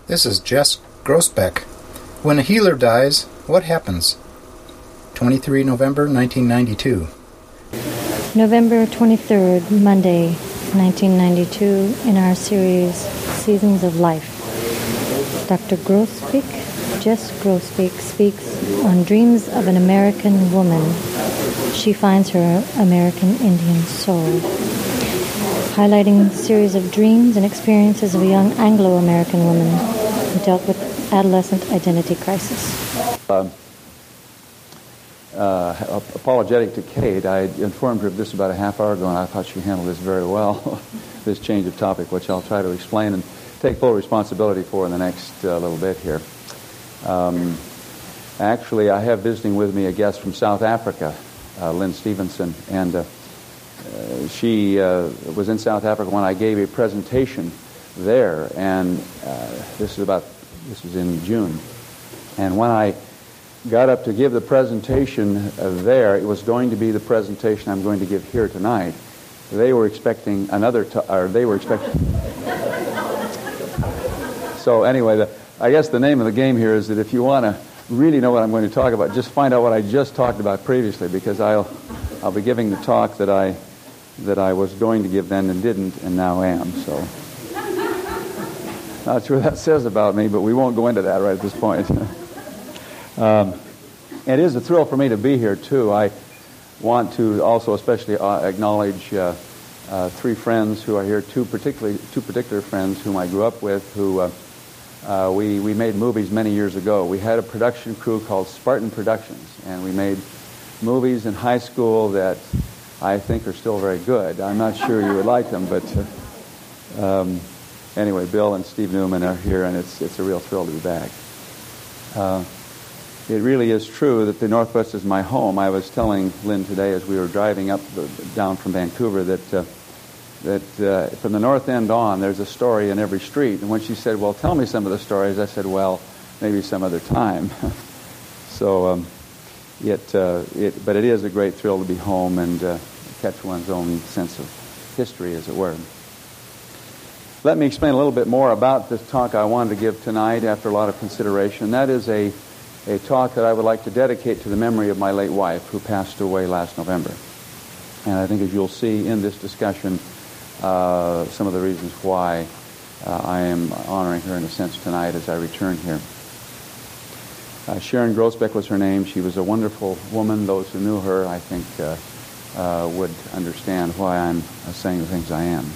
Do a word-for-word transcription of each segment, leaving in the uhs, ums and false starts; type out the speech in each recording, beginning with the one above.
This is Jess Grossbeck. When a healer dies, what happens? twenty-third of November, nineteen ninety-two. November twenty-third, Monday, nineteen ninety-two, in our series, Seasons of Life. Doctor Grossbeck, Jess Grossbeck, speaks on dreams of an American woman. She finds her American Indian soul. Highlighting a series of dreams and experiences of a young Anglo-American woman who dealt with adolescent identity crisis. Um, uh, apologetic to Kate, I informed her of this about a half hour ago, and I thought she handled this very well, this change of topic, which I'll try to explain and take full responsibility for in the next uh, little bit here. Um, actually, I have visiting with me a guest from South Africa, uh, Lynn Stevenson, and uh, uh, she uh, was in South Africa when I gave a presentation there, and uh, this is about this was in June, and when I got up to give the presentation uh, there, it was going to be the presentation I'm going to give here tonight. They were expecting another, t- or they were expecting. So anyway, the, I guess the name of the game here is that if you want to really know what I'm going to talk about, just find out what I just talked about previously, because I'll I'll be giving the talk that I that I was going to give then and didn't, and now am. So not sure what that says about me, but we won't go into that right at this point. um, it is a thrill for me to be here too. I want to also especially uh, acknowledge uh, uh, three friends who are here. Two particularly two particular friends whom I grew up with, who. Uh, Uh, we, we made movies many years ago. We had a production crew called Spartan Productions, and we made movies in high school that I think are still very good. I'm not sure you would like them, but uh, um, anyway, Bill and Steve Newman are here, and it's it's a real thrill to be back. Uh, it really is true that the Northwest is my home. I was telling Lynn today as we were driving up the, down from Vancouver that uh, that uh, from the north end on, there's a story in every street. And when she said, well, tell me some of the stories, I said, well, maybe some other time. so, um, it, uh, it, but it is a great thrill to be home and uh, catch one's own sense of history, as it were. Let me explain a little bit more about this talk I wanted to give tonight after a lot of consideration. That is a, a talk that I would like to dedicate to the memory of my late wife, who passed away last November. And I think, as you'll see in this discussion, Uh, some of the reasons why uh, I am honoring her in a sense tonight as I return here. Uh, Sharon Grossbeck was her name. She was a wonderful woman. Those who knew her, I think, uh, uh, would understand why I'm uh, saying the things I am.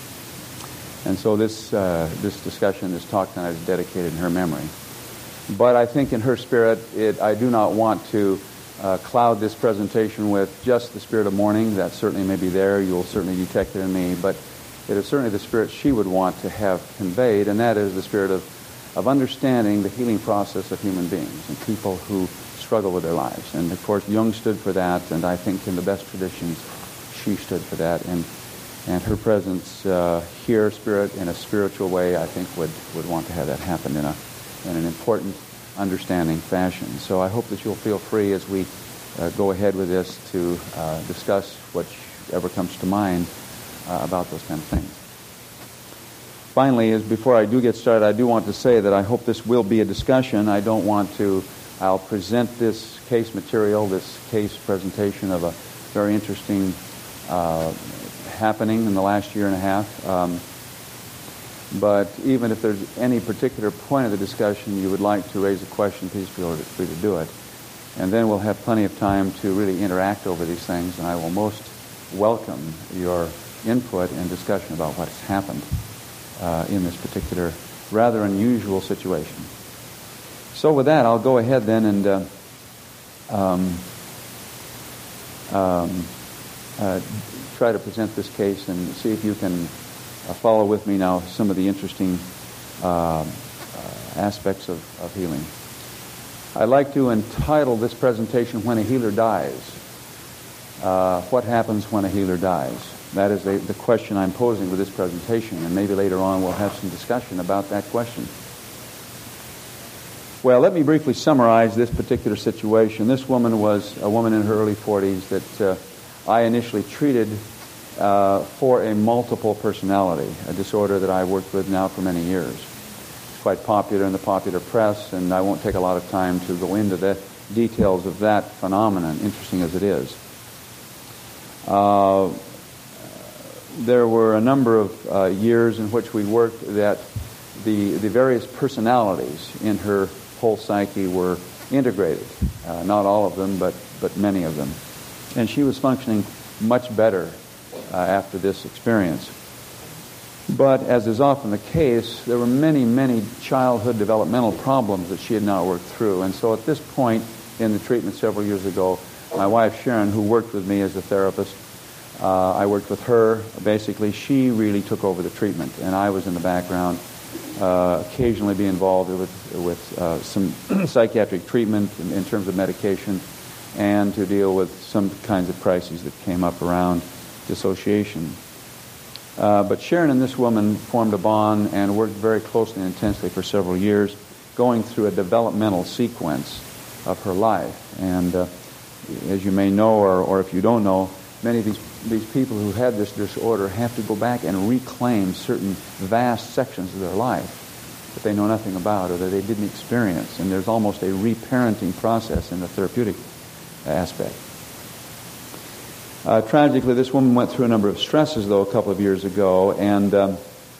And so this uh, this discussion, this talk tonight is dedicated in her memory. But I think in her spirit, it, I do not want to Uh, cloud this presentation with just the spirit of mourning. That certainly may be there. You'll certainly detect it in me. But it is certainly the spirit she would want to have conveyed, and that is the spirit of, of understanding the healing process of human beings and people who struggle with their lives. And, of course, Jung stood for that, and I think in the best traditions she stood for that. And and her presence uh, here, spirit, in a spiritual way, I think would, would want to have that happen in a in an important understanding fashion. So I hope that you'll feel free as we uh, go ahead with this to uh, discuss whatever comes to mind uh, about those kind of things. Finally, as before I do get started, I do want to say that I hope this will be a discussion. I don't want to, I'll present this case material, this case presentation of a very interesting uh, happening in the last year and a half. Um, But even if there's any particular point of the discussion you would like to raise a question, please feel free to do it. And then we'll have plenty of time to really interact over these things, and I will most welcome your input and discussion about what has happened uh, in this particular rather unusual situation. So with that, I'll go ahead then and uh, um, um, uh, try to present this case and see if you can Uh, follow with me now some of the interesting uh, uh, aspects of, of healing. I'd like to entitle this presentation, When a Healer Dies. Uh, what happens when a healer dies? That is a, the question I'm posing with this presentation, and maybe later on we'll have some discussion about that question. Well, let me briefly summarize this particular situation. This woman was a woman in her early forties that uh, I initially treated Uh, for a multiple personality, a disorder that I worked with now for many years. quite popular in the popular press, and I won't take a lot of time to go into the details of that phenomenon, interesting as it is. Uh, there were a number of uh, years in which we worked that the, the various personalities in her whole psyche were integrated. Uh, not all of them, but, but many of them. And she was functioning much better uh, after this experience. But as is often the case, there were many, many childhood developmental problems that she had not worked through. And so at this point in the treatment several years ago, my wife Sharon, who worked with me as a therapist, uh, I worked with her. Basically, she really took over the treatment, and I was in the background, uh, occasionally be involved with, with uh, some psychiatric treatment in, in terms of medication, and to deal with some kinds of crises that came up around dissociation. Uh, but Sharon and this woman formed a bond and worked very closely and intensely for several years, going through a developmental sequence of her life. And uh, as you may know, or, or if you don't know, many of these, these people who had this disorder have to go back and reclaim certain vast sections of their life that they know nothing about or that they didn't experience. And there's almost a reparenting process in the therapeutic aspect. Uh, tragically, this woman went through a number of stresses, though, a couple of years ago, and um,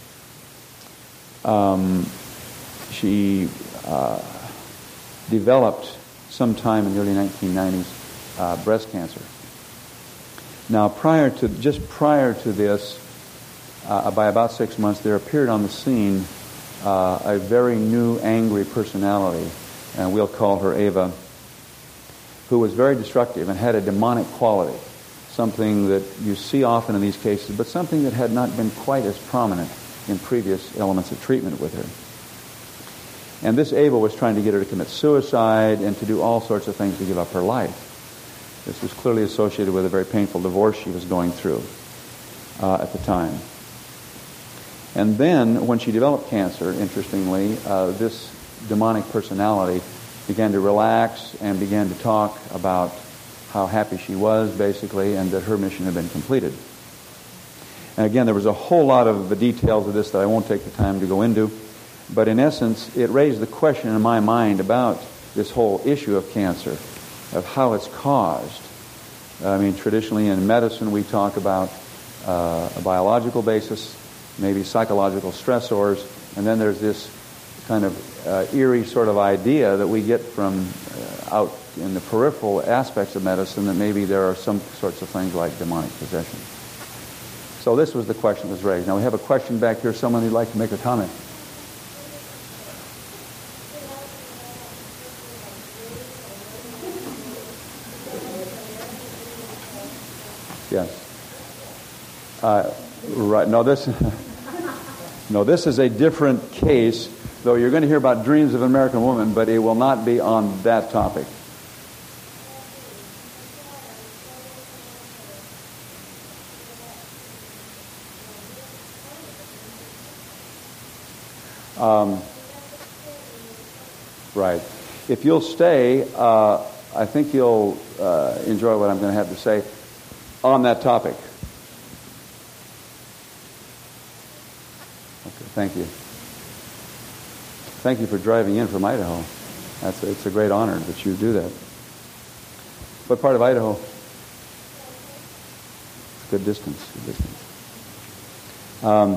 um, she uh, developed sometime in the early nineteen nineties uh, breast cancer. Now, prior to just prior to this, uh, by about six months, there appeared on the scene uh, a very new, angry personality, and we'll call her Ava, who was very destructive and had a demonic quality. Something that you see often in these cases, but something that had not been quite as prominent in previous elements of treatment with her. And this Ava was trying to get her to commit suicide and to do all sorts of things to give up her life. This was clearly associated with a very painful divorce she was going through uh, at the time. And then, when she developed cancer, interestingly, uh, this demonic personality began to relax and began to talk about how happy she was, basically, and that her mission had been completed. And again, there was a whole lot of the details of this that I won't take the time to go into, but in essence, it raised the question in my mind about this whole issue of cancer, of how it's caused. I mean, traditionally in medicine, we talk about uh, a biological basis, maybe psychological stressors, and then there's this kind of uh, eerie sort of idea that we get from uh, out in the peripheral aspects of medicine that maybe there are some sorts of things like demonic possession. So this was the question that was raised. Now we have a question back here. Someone who'd like to make a comment. Yes. Uh, right. No, this. no, this is a different case. Though you're going to hear about Dreams of an American Woman, but it will not be on that topic. Um, right. If you'll stay, uh, I think you'll uh, enjoy what I'm going to have to say on that topic. Okay, thank you. Thank you for driving in from Idaho. That's a, it's a great honor that you do that. What part of Idaho? Good distance. Good distance. Um,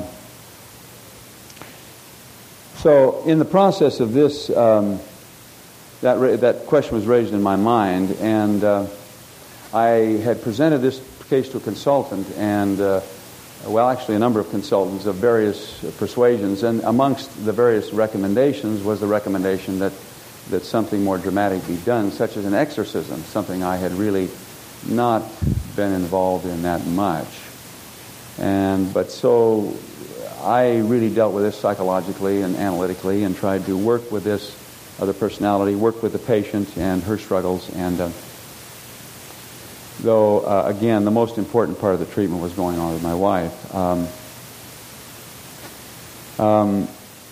so, in the process of this, um, that ra- that question was raised in my mind, and uh, I had presented this case to a consultant, and uh, well, actually a number of consultants of various persuasions, and amongst the various recommendations was the recommendation that, that something more dramatic be done, such as an exorcism, something I had really not been involved in that much. And but so I really dealt with this psychologically and analytically and tried to work with this other personality, work with the patient and her struggles, and uh, though, uh, again, the most important part of the treatment was going on with my wife. Um, um,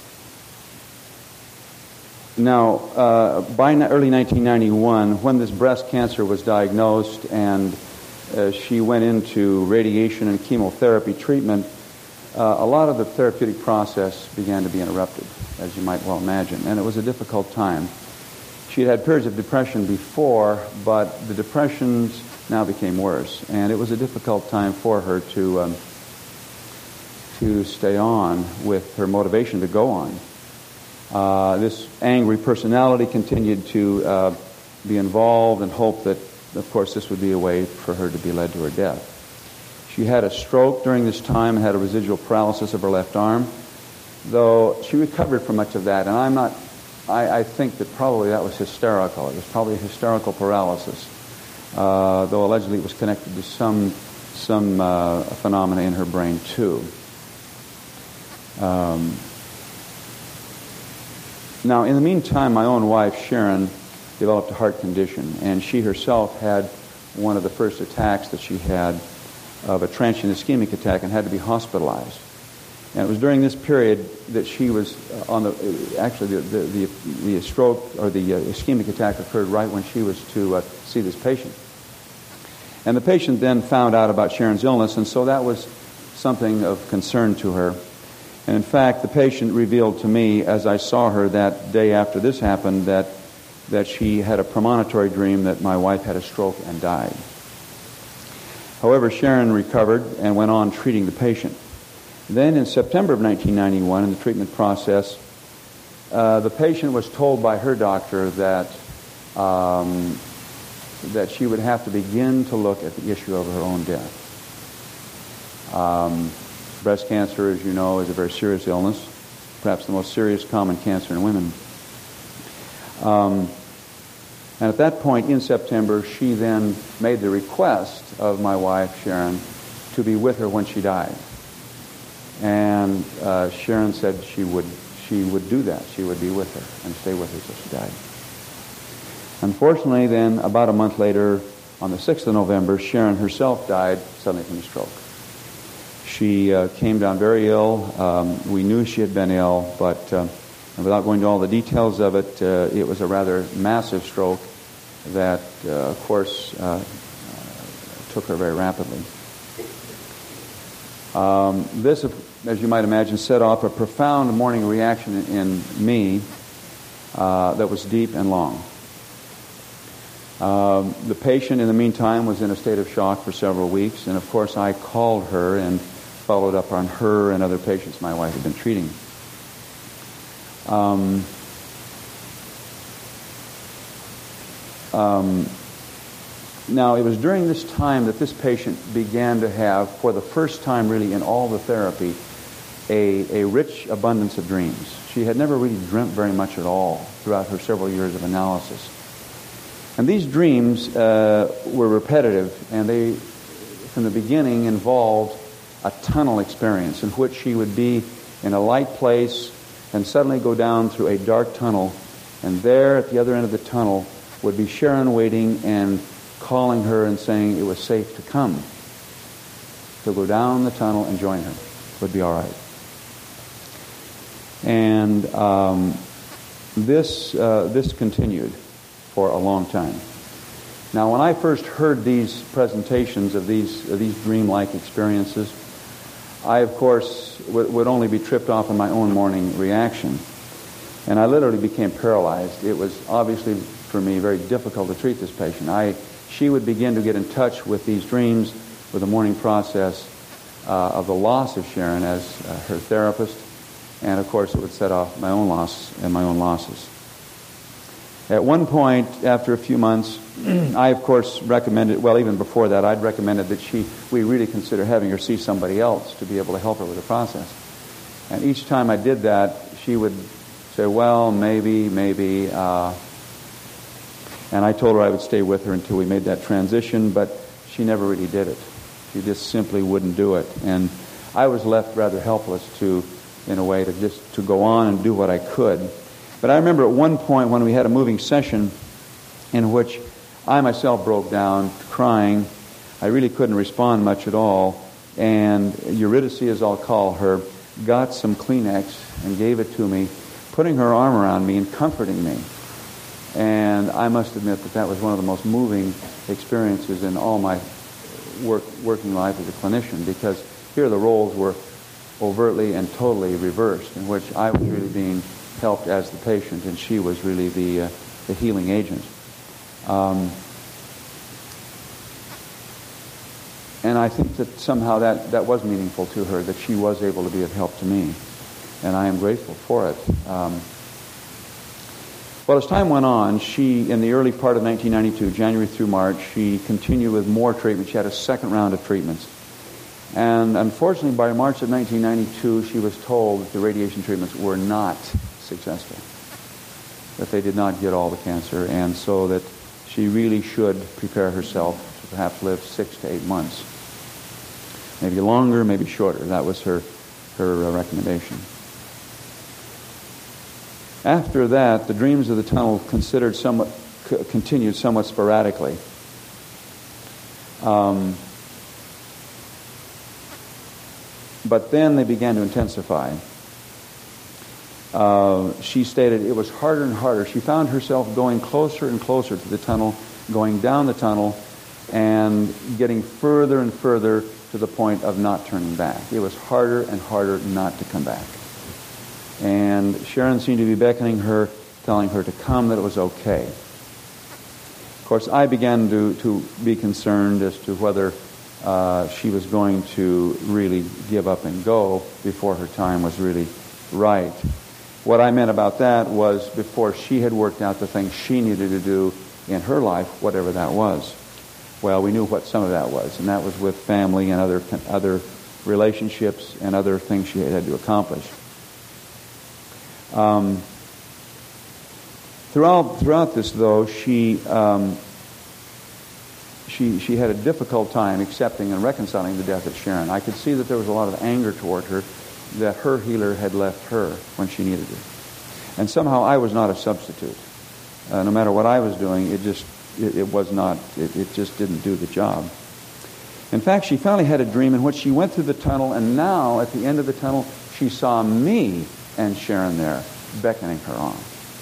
now, uh, by early nineteen ninety-one, when this breast cancer was diagnosed and uh, she went into radiation and chemotherapy treatment, uh, a lot of the therapeutic process began to be interrupted, as you might well imagine, and it was a difficult time. She had had periods of depression before, but the depressions now became worse, and it was a difficult time for her to um, to stay on with her motivation to go on. Uh, this angry personality continued to uh, be involved and hope that, of course, this would be a way for her to be led to her death. She had a stroke during this time and had a residual paralysis of her left arm, though she recovered from much of that, and I'm not, I, I think that probably that was hysterical. It was probably a hysterical paralysis, uh, though allegedly it was connected to some, some uh, phenomena in her brain, too. Um, now, in the meantime, my own wife, Sharon, developed a heart condition, and she herself had one of the first attacks that she had of a transient ischemic attack and had to be hospitalized. And it was during this period that she was on the, actually the, the, the, the stroke or the uh, ischemic attack occurred right when she was to uh, see this patient. And the patient then found out about Sharon's illness, and so that was something of concern to her. And in fact, the patient revealed to me, as I saw her that day after this happened, that that she had a premonitory dream that my wife had a stroke and died. However, Sharon recovered and went on treating the patient. Then in September of nineteen ninety-one, in the treatment process, uh, the patient was told by her doctor that um, that she would have to begin to look at the issue of her own death. Um, breast cancer, as you know, is a very serious illness, perhaps the most serious common cancer in women. Um, and at that point in September, she then made the request of my wife, Sharon, to be with her when she died. And uh, Sharon said she would she would do that. She would be with her and stay with her till she died. Unfortunately, then, about a month later, on the sixth of November, Sharon herself died suddenly from a stroke. She uh, came down very ill. Um, we knew she had been ill, but uh, without going into all the details of it, uh, it was a rather massive stroke that, uh, of course, uh, uh, took her very rapidly. Um, this, as you might imagine, set off a profound mourning reaction in, in me uh, that was deep and long. Um, the patient, in the meantime, was in a state of shock for several weeks, and of course I called her and followed up on her and other patients my wife had been treating. Um, um, now, it was during this time that this patient began to have, for the first time really in all the therapy, a, a rich abundance of dreams. She had never really dreamt very much at all throughout her several years of analysis. And these dreams uh, were repetitive, and they, from the beginning, involved a tunnel experience in which she would be in a light place and suddenly go down through a dark tunnel, and there at the other end of the tunnel would be Sharon waiting and calling her and saying it was safe to come, to go down the tunnel and join her. It would be all right. And um, this uh, this continued for a long time. Now, when I first heard these presentations of these of these dreamlike experiences, I, of course, w- would only be tripped off in my own morning reaction. And I literally became paralyzed. It was obviously, for me, very difficult to treat this patient. I, she would begin to get in touch with these dreams, with the morning process uh, of the loss of Sharon as uh, her therapist. And, of course, it would set off my own loss and my own losses. At one point, after a few months, I, of course, recommended, well, even before that, I'd recommended that she, we really consider having her see somebody else to be able to help her with the process. And each time I did that, she would say, well, maybe, maybe. Uh, and I told her I would stay with her until we made that transition, but she never really did it. She just simply wouldn't do it. And I was left rather helpless to, in a way, to just to go on and do what I could. But I remember at one point when we had a moving session in which I myself broke down crying. I really couldn't respond much at all. And Eurydice, as I'll call her, got some Kleenex and gave it to me, putting her arm around me and comforting me. And I must admit that that was one of the most moving experiences in all my work, working life as a clinician, because here the roles were overtly and totally reversed, in which I was really being helped as the patient, and she was really the uh, the healing agent. Um, and I think that somehow that, that was meaningful to her, that she was able to be of help to me, and I am grateful for it. Um, well, as time went on, she, in the early part of nineteen ninety-two, January through March, she continued with more treatment. She had a second round of treatments. And unfortunately, by March of nineteen ninety-two, she was told that the radiation treatments were not successful, that they did not get all the cancer, and so that she really should prepare herself to perhaps live six to eight months. Maybe longer, maybe shorter. That was her, her uh, recommendation. After that, the dreams of the tunnel considered somewhat, c- continued somewhat sporadically. Um, but then they began to intensify. Uh, she stated it was harder and harder. She found herself going closer and closer to the tunnel, going down the tunnel, and getting further and further to the point of not turning back. It was harder and harder not to come back. And Sharon seemed to be beckoning her, telling her to come, that it was okay. Of course, I began to, to be concerned as to whether uh, she was going to really give up and go before her time was really right. What I meant about that was before she had worked out the things she needed to do in her life, whatever that was. Well, we knew what some of that was, and that was with family and other other relationships and other things she had to accomplish. Um, throughout throughout this, though, she um, she she had a difficult time accepting and reconciling the death of Sharon. I could see that there was a lot of anger toward her, that her healer had left her when she needed it, and somehow I was not a substitute. Uh, no matter what I was doing, it just it, it was not. It, it just didn't do the job. In fact, she finally had a dream in which she went through the tunnel, and now at the end of the tunnel, she saw me and Sharon there, beckoning her on.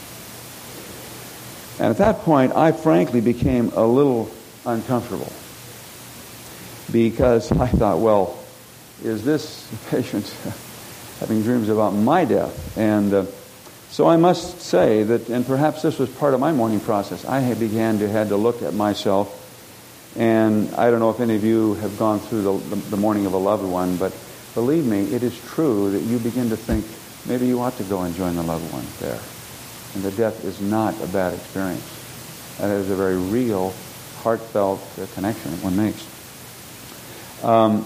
And at that point, I frankly became a little uncomfortable, because I thought, well, is this patient having dreams about my death? And uh, so I must say that, and perhaps this was part of my mourning process, I had began to had to look at myself, and I don't know if any of you have gone through the, the, the mourning of a loved one, but believe me, it is true that you begin to think, maybe you ought to go and join the loved one there. And the death is not a bad experience. That is a very real, heartfelt uh, connection that one makes. Um,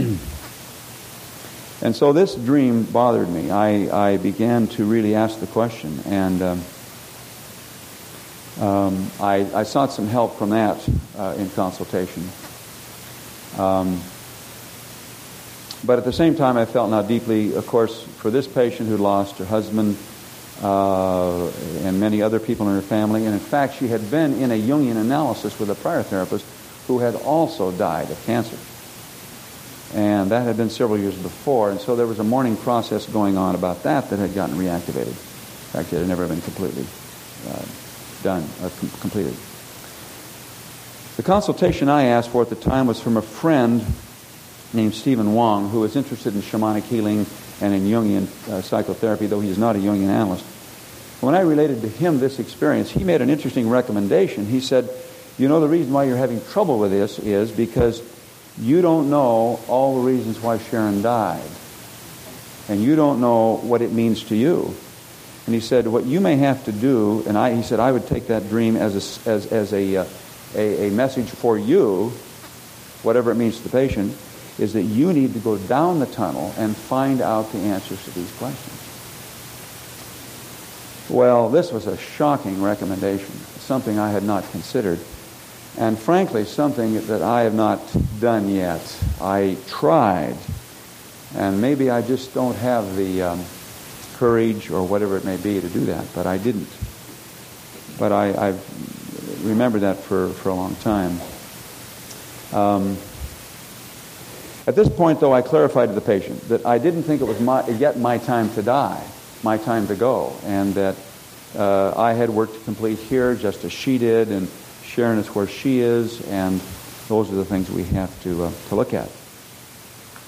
and so this dream bothered me. I, I began to really ask the question, and um, um, I, I sought some help from that uh, in consultation. Um, But at the same time, I felt now deeply, of course, for this patient who lost her husband uh, and many other people in her family. And in fact, she had been in a Jungian analysis with a prior therapist who had also died of cancer. And that had been several years before. And so there was a mourning process going on about that that had gotten reactivated. In fact, it had never been completely uh, done, uh, com- completed. The consultation I asked for at the time was from a friend named Stephen Wong, who is interested in shamanic healing and in Jungian uh, psychotherapy, though he is not a Jungian analyst. When I related to him this experience, he made an interesting recommendation. He said, you know, the reason why you're having trouble with this is because you don't know all the reasons why Sharon died. And you don't know what it means to you. And he said, what you may have to do, and I, he said, I would take that dream as a, as, as a, uh, a, a message for you, whatever it means to the patient, is that you need to go down the tunnel and find out the answers to these questions. Well, this was a shocking recommendation, something I had not considered, and frankly, something that I have not done yet. I tried, and maybe I just don't have the um, courage or whatever it may be to do that, but I didn't. But I, I've remembered that for, for a long time. Um, At this point, though, I clarified to the patient that I didn't think it was my, yet my time to die, my time to go, and that uh, I had work to complete here just as she did, and Sharon is where she is, and those are the things we have to uh, to look at.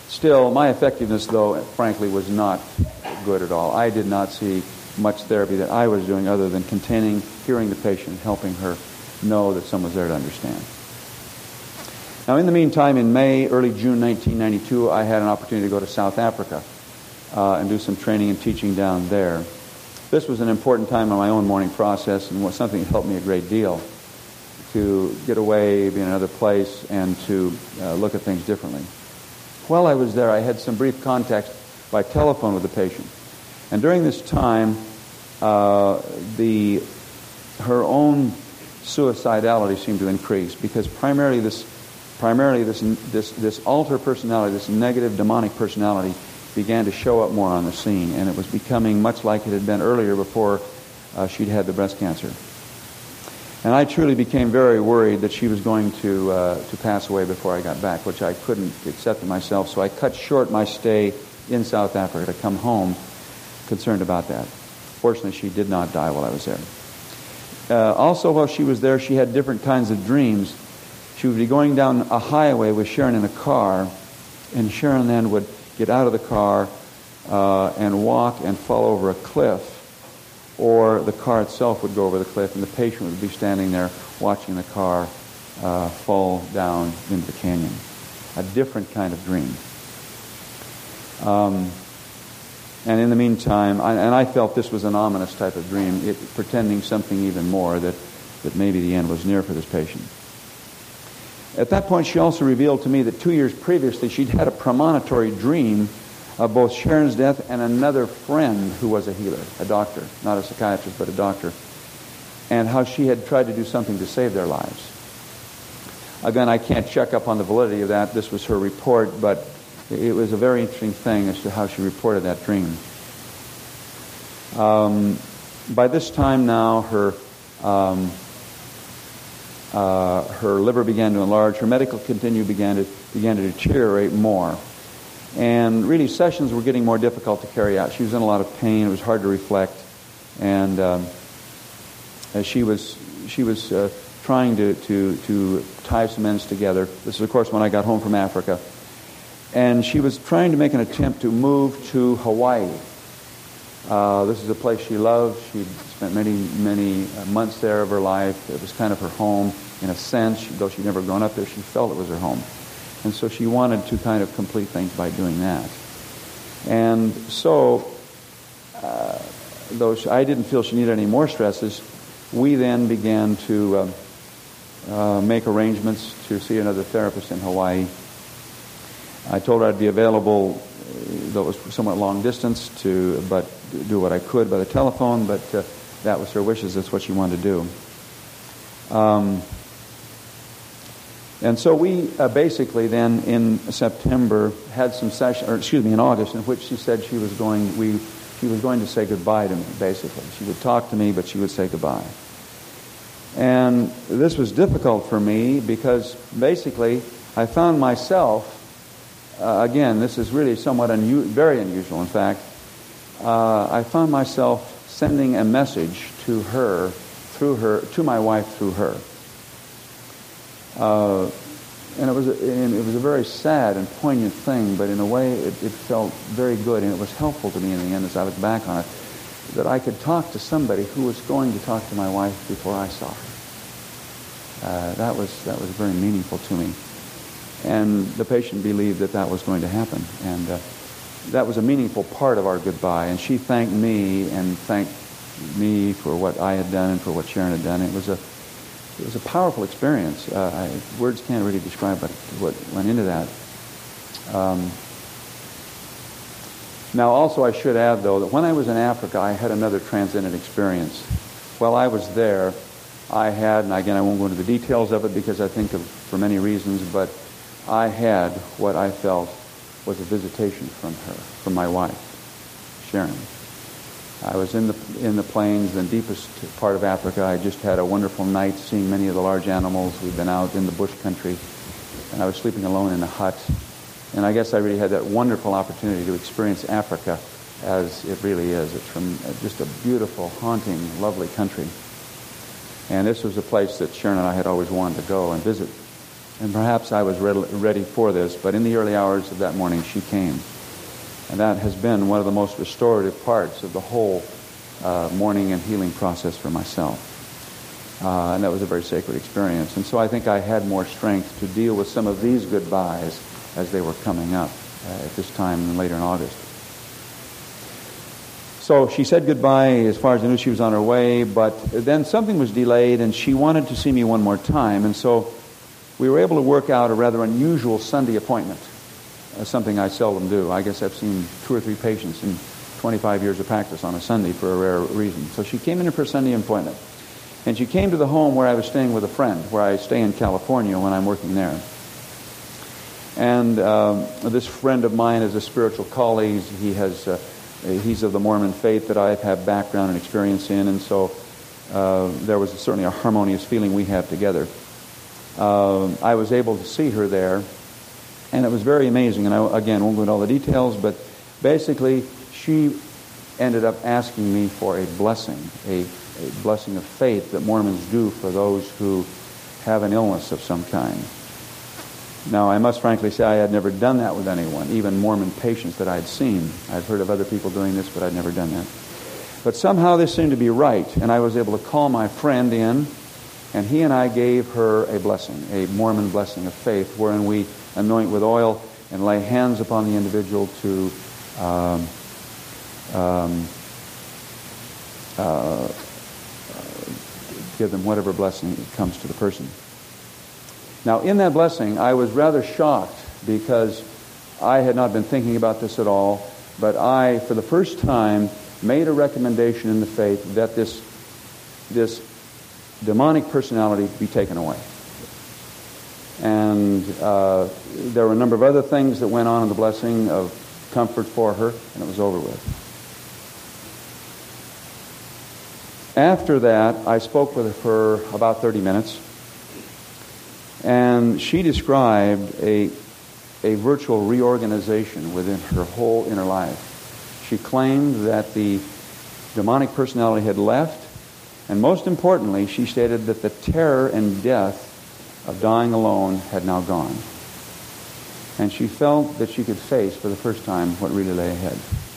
Still, my effectiveness, though, frankly, was not good at all. I did not see much therapy that I was doing other than containing, hearing the patient, helping her know that someone's there to understand. Now, in the meantime, in May, early June nineteen ninety-two, I had an opportunity to go to South Africa uh, and do some training and teaching down there. This was an important time in my own mourning process and was something that helped me a great deal to get away, be in another place, and to uh, look at things differently. While I was there, I had some brief contact by telephone with the patient. And during this time, uh, the her own suicidality seemed to increase because primarily this primarily this this this alter personality, this negative demonic personality, began to show up more on the scene, and it was becoming much like it had been earlier before uh, she'd had the breast cancer. And I truly became very worried that she was going to uh, to pass away before I got back, which I couldn't accept myself. So I cut short my stay in South Africa to come home, concerned about that. Fortunately, she did not die while I was there. Uh, also, while she was there, she had different kinds of dreams. She would be going down a highway with Sharon in a car, and Sharon then would get out of the car uh, and walk and fall over a cliff, or the car itself would go over the cliff, and the patient would be standing there watching the car uh, fall down into the canyon. A different kind of dream. Um, and in the meantime, I, and I felt this was an ominous type of dream, it, pretending something even more, that, that maybe the end was near for this patient. At that point, she also revealed to me that two years previously, she'd had a premonitory dream of both Sharon's death and another friend who was a healer, a doctor, not a psychiatrist, but a doctor, and how she had tried to do something to save their lives. Again, I can't check up on the validity of that. This was her report, but it was a very interesting thing as to how she reported that dream. Um, by this time now, her um, uh, her liver began to enlarge. Her medical continue began to began to deteriorate more, and really sessions were getting more difficult to carry out. She was in a lot of pain. It was hard to reflect, and um, as she was she was uh, trying to, to to tie some ends together. This is, of course, when I got home from Africa. And she was trying to make an attempt to move to Hawaii. Uh, this is a place she loved. She'd spent many, many months there of her life. It was kind of her home in a sense. Though she'd never grown up there, she felt it was her home. And so she wanted to kind of complete things by doing that. And so, uh, though she, I didn't feel she needed any more stresses, we then began to uh, uh, make arrangements to see another therapist in Hawaii. I told her I'd be available, though it was somewhat long distance, to but do what I could by the telephone, but uh, that was her wishes. That's what she wanted to do. Um, and so we uh, basically then in September had some session, or excuse me, in August, in which she said she was going, we, she was going to say goodbye to me, basically. She would talk to me, but she would say goodbye. And this was difficult for me because basically I found myself Uh, again, this is really somewhat unu- very unusual, in fact. Uh, I found myself sending a message to her, through her, to my wife through her. Uh, and it was, a, and it was a very sad and poignant thing, but in a way it, it felt very good, and it was helpful to me in the end as I look back on it, that I could talk to somebody who was going to talk to my wife before I saw her. Uh, that was that was very meaningful to me. And the patient believed that that was going to happen. And uh, that was a meaningful part of our goodbye. And she thanked me and thanked me for what I had done and for what Sharon had done. It was a it was a powerful experience. Uh, I, words can't really describe what, what went into that. Um, now, also, I should add, though, that when I was in Africa, I had another transcendent experience. While I was there, I had, and again, I won't go into the details of it because I think of for many reasons, but I had what I felt was a visitation from her, from my wife, Sharon. I was in the in the plains, the deepest part of Africa. I just had a wonderful night seeing many of the large animals. We'd been out in the bush country, and I was sleeping alone in a hut. And I guess I really had that wonderful opportunity to experience Africa as it really is. It's from just a beautiful, haunting, lovely country. And this was a place that Sharon and I had always wanted to go and visit. And perhaps I was ready for this, but in the early hours of that morning, she came. And that has been one of the most restorative parts of the whole uh, mourning and healing process for myself. Uh, and that was a very sacred experience. And so I think I had more strength to deal with some of these goodbyes as they were coming up uh, at this time and later in August. So she said goodbye as far as I knew she was on her way, but then something was delayed and she wanted to see me one more time. And so we were able to work out a rather unusual Sunday appointment, uh, something I seldom do. I guess I've seen two or three patients in twenty-five years of practice on a Sunday for a rare reason. So she came in for a Sunday appointment. And she came to the home where I was staying with a friend, where I stay in California when I'm working there. And um, this friend of mine is a spiritual colleague. He has, uh, he's of the Mormon faith that I have background and experience in, and so uh, there was certainly a harmonious feeling we had together. Uh, I was able to see her there, and it was very amazing. And I, again, won't go into all the details, but basically she ended up asking me for a blessing, a a blessing of faith that Mormons do for those who have an illness of some kind. Now, I must frankly say I had never done that with anyone, even Mormon patients that I'd seen. I'd heard of other people doing this, but I'd never done that. But somehow this seemed to be right, and I was able to call my friend in, and he and I gave her a blessing, a Mormon blessing of faith, wherein we anoint with oil and lay hands upon the individual to um, um, uh, give them whatever blessing comes to the person. Now, in that blessing, I was rather shocked because I had not been thinking about this at all, but I, for the first time, made a recommendation in the faith that this, this demonic personality be taken away. And uh, there were a number of other things that went on in the blessing of comfort for her, and it was over with. After that, I spoke with her for about thirty minutes, and she described a, a virtual reorganization within her whole inner life. She claimed that the demonic personality had left, and most importantly, she stated that the terror and death of dying alone had now gone. And she felt that she could face, for the first time, what really lay ahead.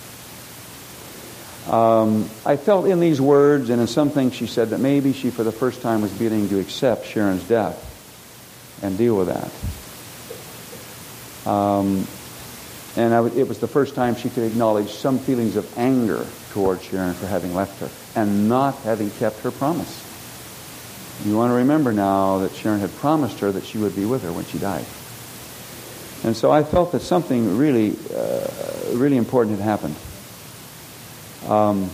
Um, I felt in these words and in some things she said that maybe she for the first time was beginning to accept Sharon's death and deal with that. Um, and I w- it was the first time she could acknowledge some feelings of anger towards Sharon for having left her and not having kept her promise. You want to remember now that Sharon had promised her that she would be with her when she died. And so I felt that something really, uh, really important had happened. Um,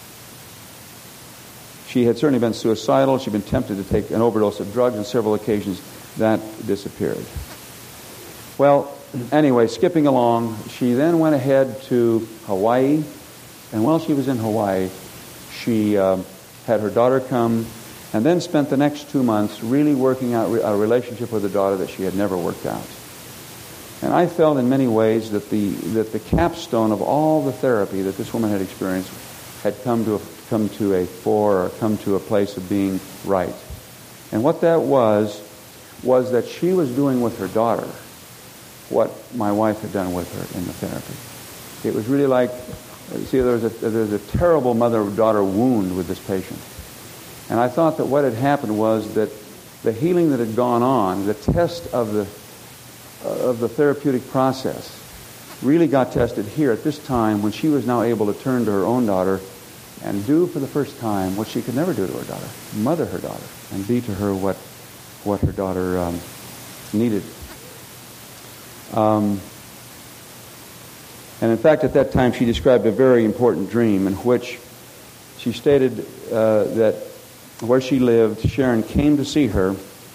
she had certainly been suicidal. She'd been tempted to take an overdose of drugs on several occasions. That disappeared. Well, anyway, skipping along, she then went ahead to Hawaii. And while she was in Hawaii, she um, had her daughter come and then spent the next two months really working out a relationship with her daughter that she had never worked out. And I felt in many ways that the that the capstone of all the therapy that this woman had experienced had come to a, come to a fore or come to a place of being right. And what that was, was that she was doing with her daughter what my wife had done with her in the therapy. It was really like, see, there was a, there was a terrible mother-daughter wound with this patient. And I thought that what had happened was that the healing that had gone on, the test of the of the therapeutic process really got tested here at this time when she was now able to turn to her own daughter and do for the first time what she could never do to her daughter, mother her daughter, and be to her what what her daughter um, needed. Um, and in fact, at that time, she described a very important dream in which she stated uh, that where she lived, Sharon came to see her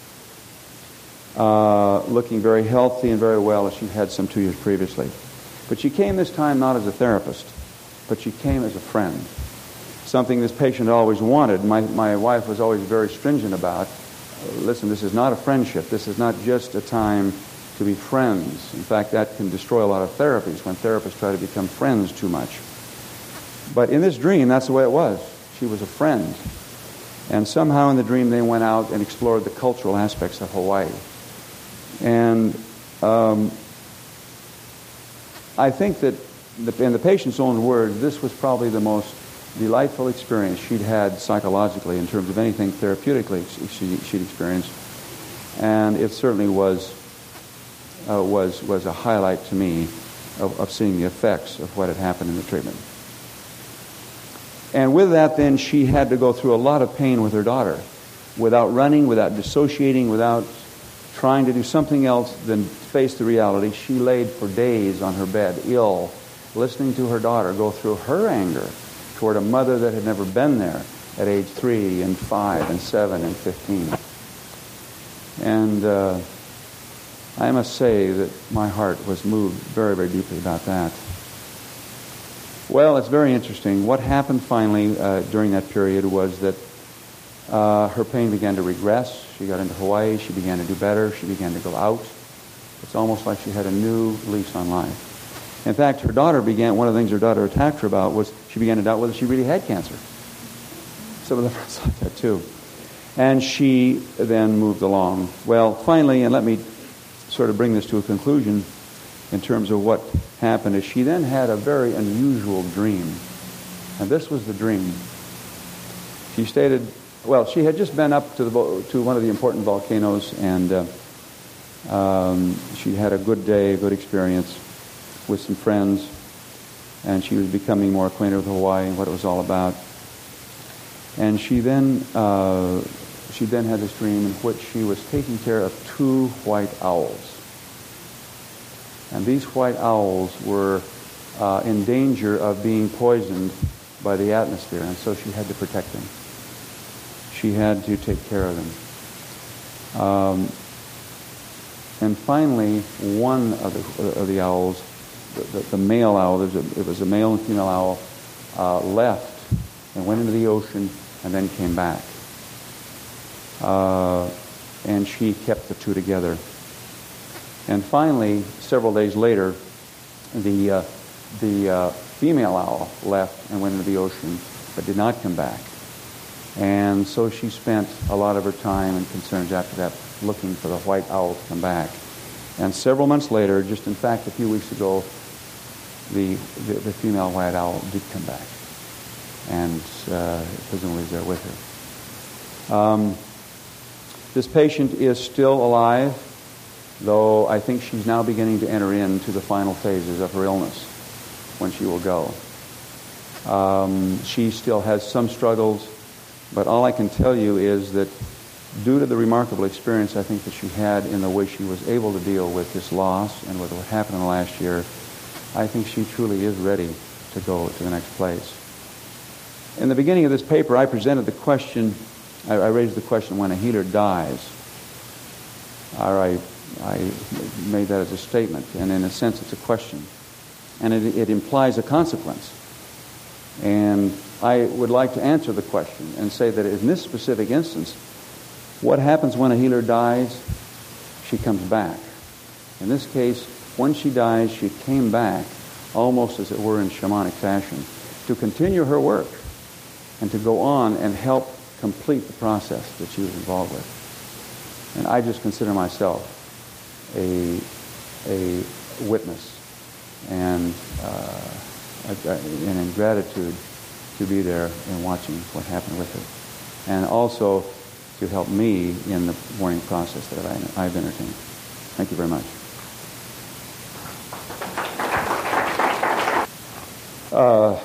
Uh, looking very healthy and very well as she had some two years previously. But she came this time not as a therapist, but she came as a friend. Something this patient always wanted. My, my wife was always very stringent about. Listen, this is not a friendship. This is not just a time to be friends. In fact, that can destroy a lot of therapies when therapists try to become friends too much. But in this dream, that's the way it was. She was a friend. And somehow in the dream they went out and explored the cultural aspects of Hawaii. And um, I think that, the, in the patient's own words, this was probably the most delightful experience she'd had psychologically in terms of anything therapeutically she, she'd experienced. And it certainly was uh, was was a highlight to me of, of seeing the effects of what had happened in the treatment. And with that, then, she had to go through a lot of pain with her daughter, without running, without dissociating, without trying to do something else than face the reality. She laid for days on her bed, ill, listening to her daughter go through her anger toward a mother that had never been there at age three and five and seven and fifteen. And uh, I must say that my heart was moved very, very deeply about that. Well, it's very interesting. What happened finally uh, during that period was that uh, her pain began to regress. She got into Hawaii. She began to do better. She began to go out. It's almost like she had a new lease on life. In fact, her daughter began, one of the things her daughter attacked her about was she began to doubt whether she really had cancer. Some of the friends thought that too. And she then moved along. Well, finally, and let me sort of bring this to a conclusion in terms of what happened, is she then had a very unusual dream. And this was the dream. She stated, well, she had just been up to the to one of the important volcanoes, and uh, um, she had a good day, a good experience with some friends, and she was becoming more acquainted with Hawaii and what it was all about. And she then uh, she then had this dream in which she was taking care of two white owls. And these white owls were uh, in danger of being poisoned by the atmosphere, and so she had to protect them. She had to take care of them. Um, and finally, one of the, of the owls, the, the, the male owl, there was a, it was a male and female owl, uh, left and went into the ocean and then came back. Uh, and she kept the two together. And finally, several days later, the uh, the uh, female owl left and went into the ocean, but did not come back. And so she spent a lot of her time and concerns after that looking for the white owl to come back. And several months later, just in fact a few weeks ago, the the, the female white owl did come back, and uh, presumably is there with her. Um, this patient is still alive, though I think she's now beginning to enter into the final phases of her illness when she will go. Um, she still has some struggles, but all I can tell you is that due to the remarkable experience I think that she had in the way she was able to deal with this loss and with what happened in the last year, I think she truly is ready to go to the next place. In the beginning of this paper, I presented the question, I, I raised the question, when a healer dies. All right. I made that as a statement, and in a sense it's a question. And it, it implies a consequence. And I would like to answer the question and say that in this specific instance, what happens when a healer dies? She comes back. In this case, when she dies, she came back, almost as it were in shamanic fashion, to continue her work and to go on and help complete the process that she was involved with. And I just consider myself a a witness, and uh, and in gratitude to be there and watching what happened with it, and also to help me in the mourning process that I, I've entertained. Thank you very much. Uh,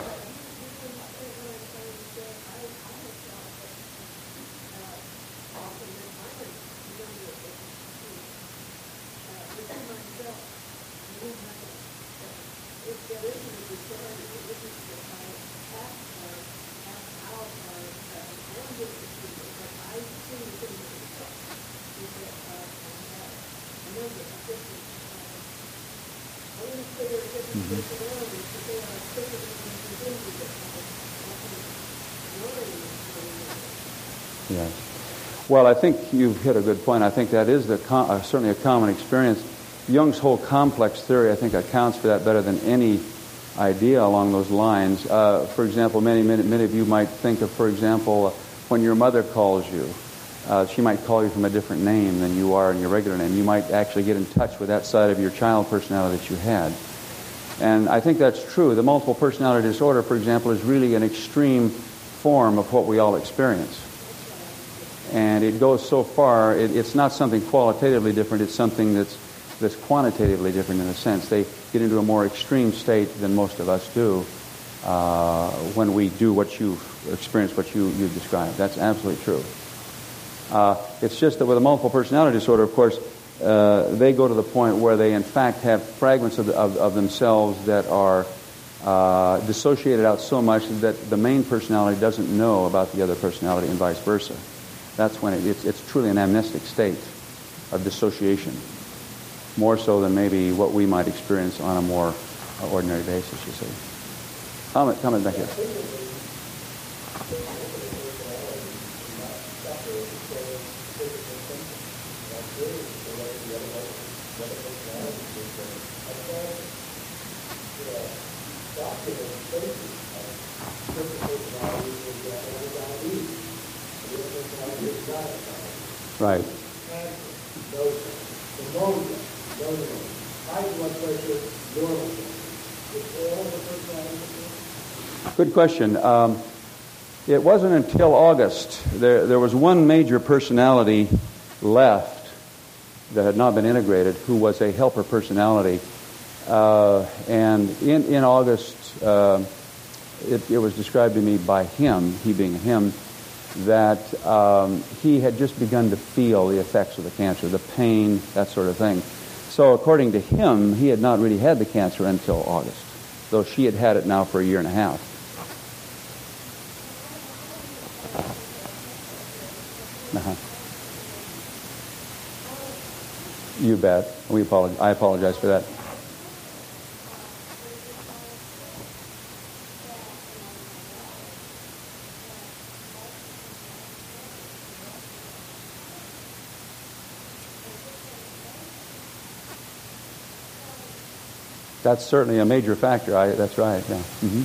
Yeah. Well, I think you've hit a good point. I think that is the com- uh, certainly a common experience. Jung's whole complex theory, I think, accounts for that better than any idea along those lines. Uh, for example, many, many, many of you might think of, for example, uh, when your mother calls you Uh, she might call you from a different name than you are in your regular name. You might actually get in touch with that side of your child personality that you had. And I think that's true. The multiple personality disorder, for example, is really an extreme form of what we all experience. And it goes so far, it, it's not something qualitatively different, it's something that's, that's quantitatively different in a sense. They get into a more extreme state than most of us do uh, when we do what you experience, what you, you described. That's absolutely true. Uh, it's just that with a multiple personality disorder, of course, uh, they go to the point where they in fact have fragments of, the, of, of themselves that are uh, dissociated out so much that the main personality doesn't know about the other personality and vice versa. That's when it, it's, it's truly an amnestic state of dissociation, more so than maybe what we might experience on a more ordinary basis, you see. Comment, comment back here. Right. Good question. Um, it wasn't until August. There, there was one major personality left that had not been integrated, who was a helper personality. Uh, and in, in August, uh, it, it was described to me by him, he being him, that um, he had just begun to feel the effects of the cancer, the pain, that sort of thing. So according to him, he had not really had the cancer until August, though she had had it now for a year and a half. Uh-huh. You bet. We apologize. I apologize for that. That's certainly a major factor. I, that's right, yeah. Mm-hmm.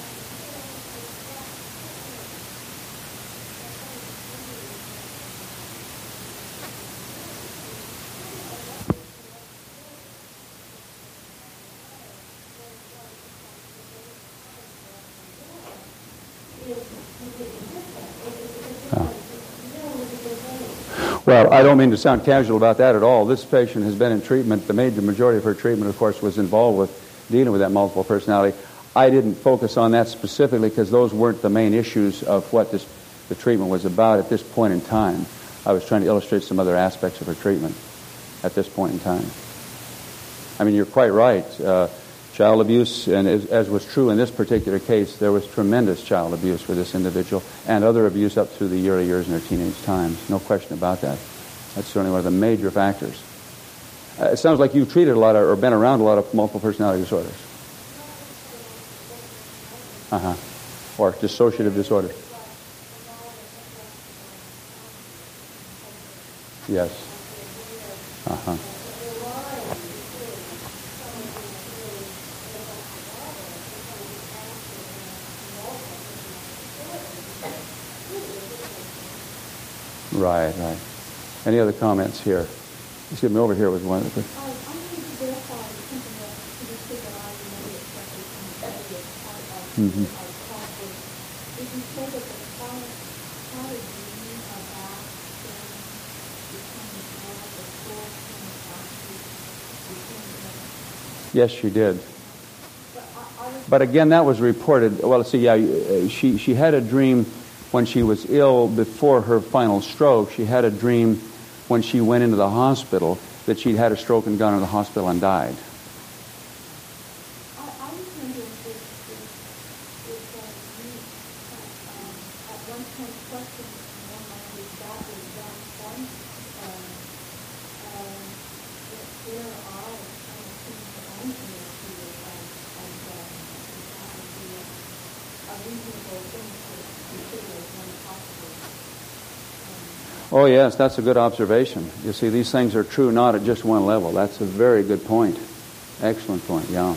Well, I don't mean to sound casual about that at all. This patient has been in treatment. The major majority of her treatment, of course, was involved with dealing with that multiple personality. I didn't focus on that specifically because those weren't the main issues of what this, the treatment was about at this point in time. I was trying to illustrate some other aspects of her treatment at this point in time. I mean, you're quite right. Uh, child abuse, and as, as was true in this particular case, there was tremendous child abuse for this individual and other abuse up through the early years in her teenage times. No question about that. That's certainly one of the major factors. Uh, it sounds like you've treated a lot of, or been around a lot of multiple personality disorders. Uh-huh. Or dissociative disorder. Yes. Uh-huh. Right, right. Any other comments here? Let's get me over here with one. Um, I need to verify something that you said that I remember correctly from the previous part of Mm-hmm. our talk was, did you say that the child had a dream about them becoming one of the four becoming Yes, she did. But, I, I But again, that was reported. Well, see, yeah, she she had a dream when she was ill before her final stroke. She had a dream when she went into the hospital that she'd had a stroke and gone to the hospital and died. I, I remember this, this, this uh, you, um, at one point questioned in one language that was done once, um, um, there are kind of things that I'm familiar with, and, and um, that would be a, a reasonable thing to consider as one possible. Oh, yes, that's a good observation. You see, these things are true not at just one level. That's a very good point. Excellent point, yeah.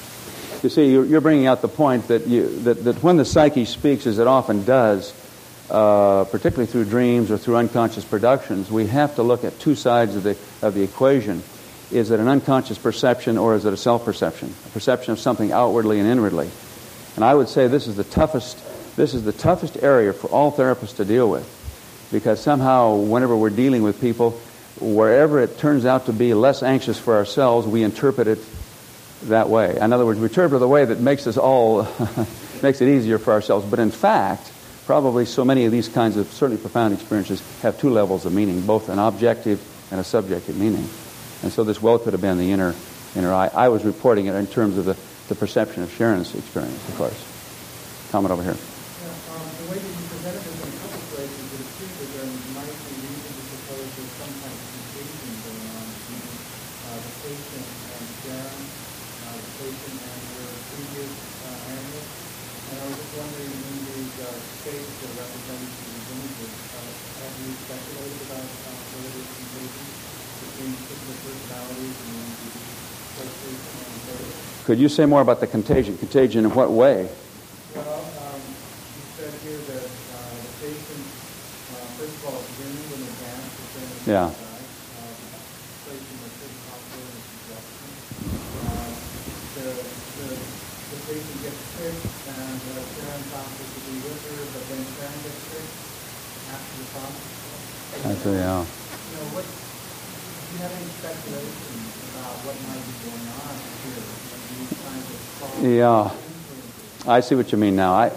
You see, you're, you're bringing out the point that, you, that, that when the psyche speaks, as it often does, uh, particularly through dreams or through unconscious productions, we have to look at two sides of the of the equation. Is it an unconscious perception, or is it a self-perception? A perception of something outwardly and inwardly. And I would say this is the toughest this is the toughest area for all therapists to deal with, because somehow whenever we're dealing with people, wherever it turns out to be less anxious for ourselves, we interpret it that way. In other words, we interpret it the way that makes us all makes it easier for ourselves. But in fact, probably so many of these kinds of certainly profound experiences have two levels of meaning, both an objective and a subjective meaning. And so this well could have been the inner inner eye. I was reporting it in terms of the, the perception of Sharon's experience, of course. Comment over here. Yeah, um, the way that you presented this in a couple places, it appears that there might be reason to suppose there's some kind of confusion going on between uh, the patient and Sharon, uh, the patient and her previous uh, animals. And I was just wondering, in these uh, states that are represented in these images, uh, have you speculated about uh, whether there's confusion between particular personalities and the places and those? Could you say more about the contagion? Contagion in what way? Well, um, you said here that uh, the patient, uh, first of all, dreamed in advance that they were Yeah. going to die, uh, placing a certain possibility of suggestion. Uh, the, the, the patient gets sick, and uh, Sharon promises to be with her, but then Sharon gets sick after the promise. I see, yeah. You know, what, do you have any speculation about what might be going on here? These kinds of thoughts? Yeah. I see what you mean now. I,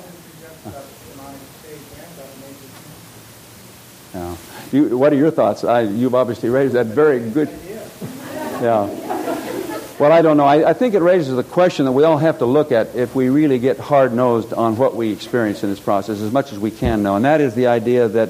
yeah. You, what are your thoughts? I, you've obviously raised that very good. Yeah. Well, I don't know. I, I think it raises the question that we all have to look at if we really get hard-nosed on what we experience in this process, as much as we can know. And that is the idea that,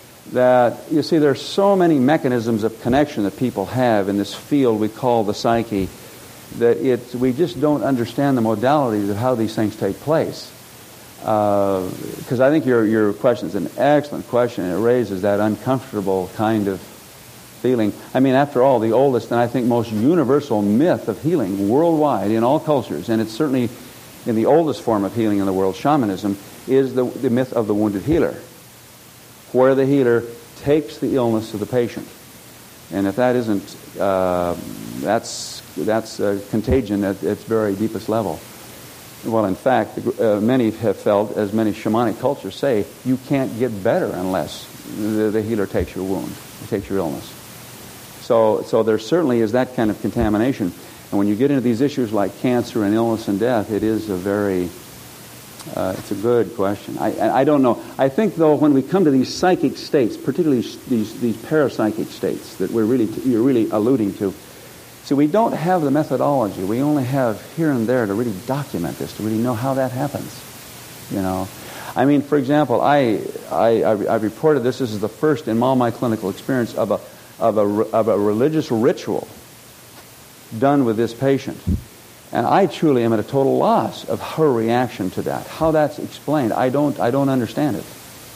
that you see, there are so many mechanisms of connection that people have in this field we call the psyche, that it, we just don't understand the modalities of how these things take place. Because uh, I think your your question is an excellent question, and it raises that uncomfortable kind of feeling. I mean, after all, the oldest and I think most universal myth of healing worldwide in all cultures, and it's certainly in the oldest form of healing in the world, shamanism, is the, the myth of the wounded healer, where the healer takes the illness of the patient. And if that isn't, uh, that's that's uh, contagion at its very deepest level. Well, in fact, uh, many have felt, as many shamanic cultures say, you can't get better unless the, the healer takes your wound, takes your illness. So, so there certainly is that kind of contamination. And when you get into these issues like cancer and illness and death, it is a very, uh, it's a good question. I, I don't know. I think, though, when we come to these psychic states, particularly these these parapsychic states that we're really you're really alluding to, so we don't have the methodology. We only have here and there to really document this, to really know how that happens. You know, I mean, for example, I I, I, I reported this. This is the first in all my clinical experience of a of a of a religious ritual done with this patient, and I truly am at a total loss of her reaction to that. How that's explained, I don't I don't understand it.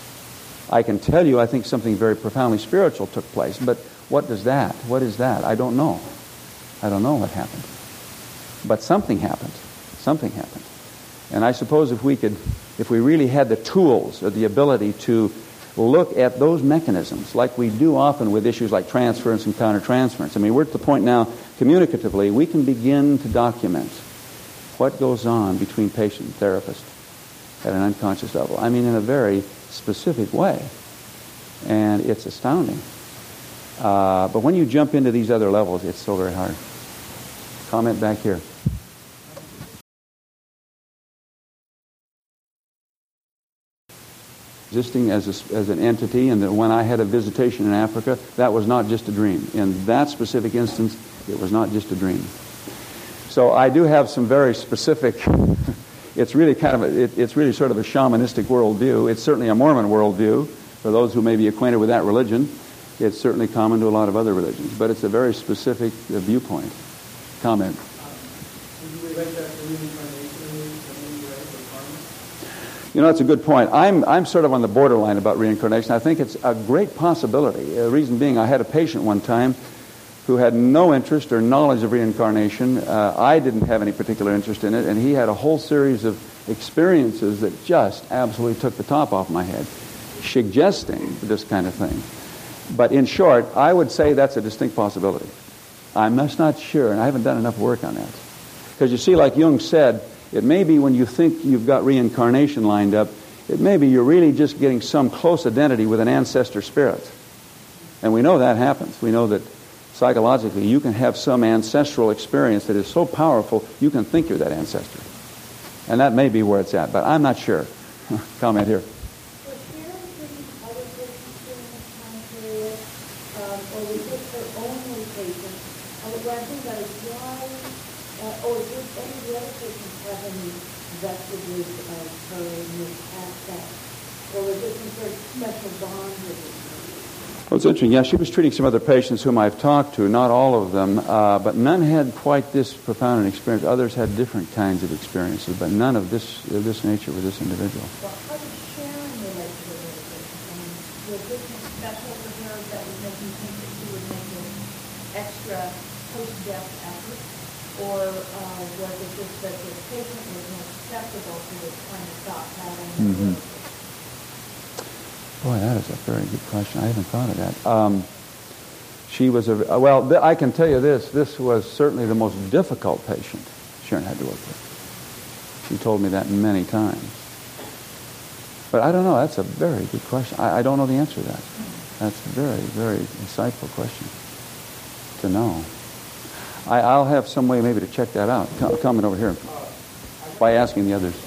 I can tell you, I think something very profoundly spiritual took place, but what does that? What is that? I don't know. I don't know what happened. But something happened. Something happened. And I suppose if we could, if we really had the tools or the ability to look at those mechanisms, like we do often with issues like transference and countertransference. I mean, we're at the point now, communicatively, we can begin to document what goes on between patient and therapist at an unconscious level. I mean, in a very specific way. And it's astounding. Uh, but when you jump into these other levels, it's so very hard. Comment back here. Existing as a, as an entity, and that when I had a visitation in Africa, that was not just a dream. In that specific instance, it was not just a dream. So I do have some very specific. It's really kind of a, it, it's really sort of a shamanistic worldview. It's certainly a Mormon worldview for those who may be acquainted with that religion. It's certainly common to a lot of other religions, but it's a very specific uh, viewpoint. Comment. Would you relate that to reincarnation in any way or karma? You know, that's a good point. I'm I'm sort of on the borderline about reincarnation. I think it's a great possibility. The reason being, I had a patient one time who had no interest or knowledge of reincarnation. Uh, I didn't have any particular interest in it, and he had a whole series of experiences that just absolutely took the top off my head. suggesting this kind of thing. But in short, I would say that's a distinct possibility. I'm just not sure, and I haven't done enough work on that. Because you see, like Jung said, it may be when you think you've got reincarnation lined up, it may be you're really just getting some close identity with an ancestor spirit. And we know that happens. We know that psychologically you can have some ancestral experience that is so powerful you can think you're that ancestor. And that may be where it's at, but I'm not sure. Comment here. Was Sharon treating other patients during this time period, um, or was this her only patient? And what I think that is why, uh, or did any of the other patients have any vestiges of her in this aspect? Or was this some sort of special bond with her? Well, it's interesting. Yeah, she was treating some other patients whom I've talked to, not all of them, uh, but none had quite this profound an experience. Others had different kinds of experiences, but none of this of this nature with this individual. Well, how did Sharon relate to the medication? I mean, was this special for her that would make you think that she would make an extra post-death effort? Or uh, was it just that the patient was more susceptible to this kind of stop pattern? Mm-hmm. Boy, that is a very good question. I haven't thought of that. Um, she was a, well, th- I can tell you this. This was certainly the most difficult patient Sharon had to work with. She told me that many times. But I don't know. That's a very good question. I, I don't know the answer to that. That's a very, very insightful question to know. I, I'll have some way maybe to check that out. Com- comment over here by asking the others.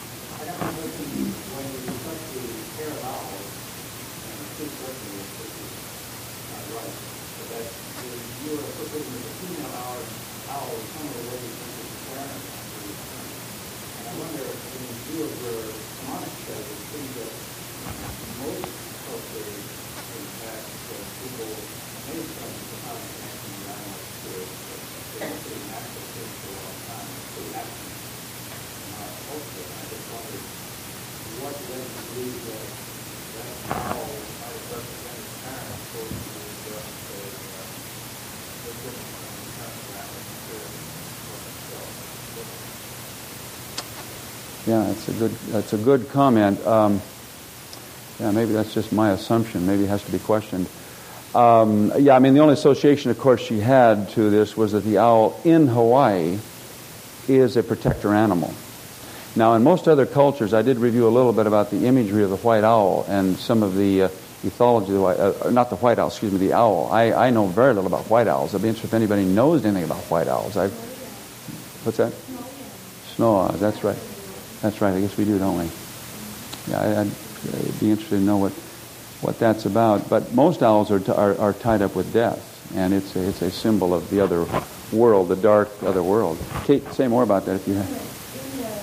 Yeah, that's a good. That's a good comment. Um, yeah, maybe that's just my assumption. Maybe it has to be questioned. Um, yeah, I mean, the only association, of course, she had to this was that the owl in Hawaii is a protector animal. Now, in most other cultures, I did review a little bit about the imagery of the white owl and some of the uh, ethology of the white, uh, not the white owl, excuse me, the owl. I, I know very little about white owls. I'd be interested if anybody knows anything about white owls. I've, what's that? Snow owls, that's right. That's right. I guess we do, don't we? Yeah, I, I'd, I'd be interested to know what, what that's about. But most owls are, t- are are tied up with death, and it's a, it's a symbol of the other world, the dark other world. Kate, say more about that if you have. In the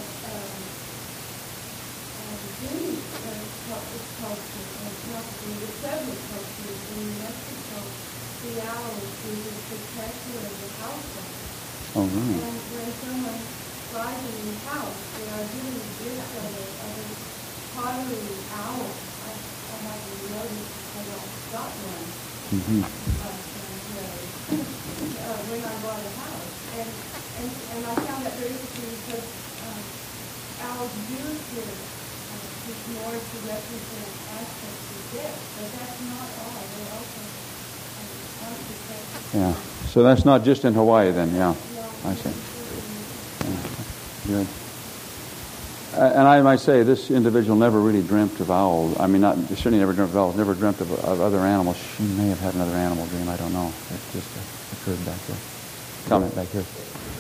Jewish culture, and possibly the Soviet culture in Mexico, the owl is a protector of the household. Oh, really? And when someone flies in the house, they are doing this of a, of a pottery owl. I, I haven't noticed, I don't got one. Mm-hmm. But, uh, uh, when I bought a house. And, and, and I found that very interesting because um, owls do appear uh, just more to represent aspects of death, but that's not all. They also um, are protected. Yeah. So that's not just in Hawaii then, yeah. No, I see. Good. Uh, and I might say this individual never really dreamt of owls. I mean, not certainly never dreamt of owls. Never dreamt of, of other animals. She may have had another animal dream. I don't know. It just uh, occurred back there. Comment back here.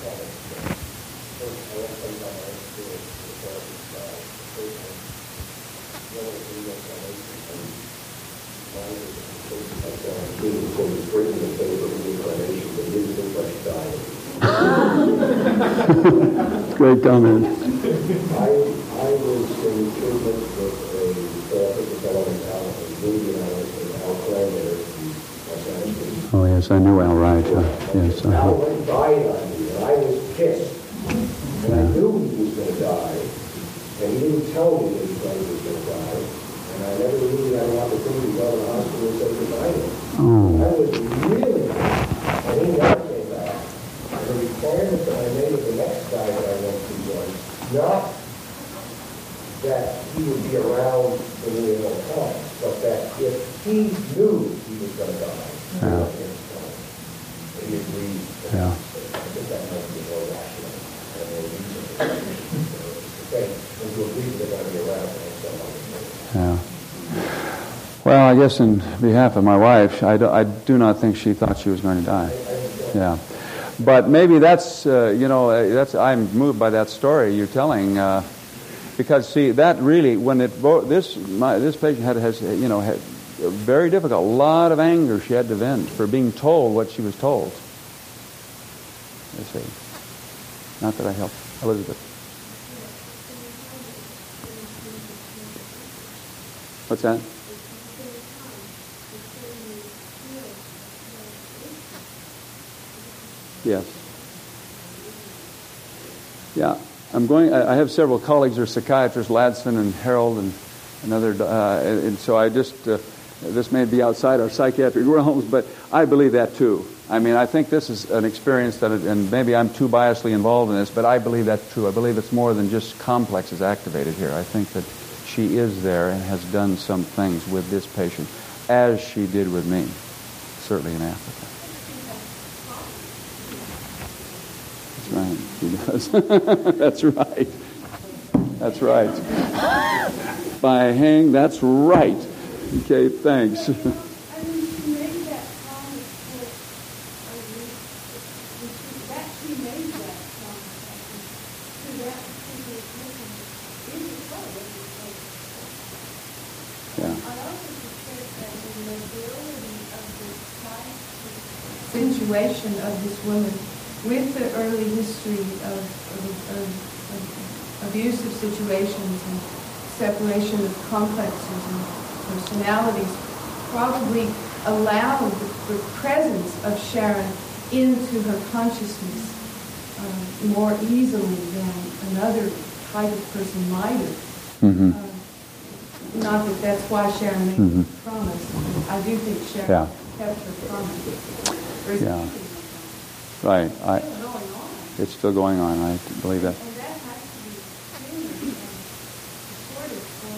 Great comment. I, I was in treatment with a therapist development out of Indiana in Al Clare, Los Angeles. Oh, yes, I knew Al Wright. Uh, yes. Uh-huh. Al went died on me, and I was pissed. And Yeah. I knew he was going to die, and he didn't tell me that he thought he was going to die. And I never really had an opportunity to go to the hospital and say goodbye to him. Oh. I was really mad, and he never came back. And the requirement that I made of the next guy that I went to was not that he would be around when we were all time. he knew he was going to die. Yeah. But he agreed. Yeah. I think that might be more rational and more reasonable to say, when you agree they're going to be around for so long. Yeah. Well, I guess in behalf of my wife, I do, I do not think she thought she was going to die. Yeah. But maybe that's, uh, you know, uh, that's I'm moved by that story you're telling, uh, because see that really when it this my, this patient had has you know had very difficult, a lot of anger she had to vent for being told what she was told. Let's see. Not that I helped Elizabeth. What's that? Yes. Yeah, I'm going. I have several colleagues who are psychiatrists, Ladson and Harold, and another. Uh, and so I just uh, this may be outside our psychiatric realms, but I believe that too. I mean, I think this is an experience that, and maybe I'm too biasly involved in this, but I believe that's true. I believe it's more than just complexes activated here. I think that she is there and has done some things with this patient, as she did with me, certainly in Africa. Right, she does. That's right. That's right. By hang, that's right. Okay, thanks. I mean, she made that promise for, that she made that promise to that particular person is a part of the Yeah. I also suspect that the mobility of the scientific situation of this woman, with the early history of, of, of, of abusive situations and separation of complexes and personalities, probably allowed the, the presence of Sharon into her consciousness um, more easily than another type of person might have. Mm-hmm. Um, not that that's why Sharon made Mm-hmm. the promise. I do think Sharon Yeah. kept her promise. Or is Yeah. it Right. I, still going on? it's still going on. I believe that. and that has to be continued and supported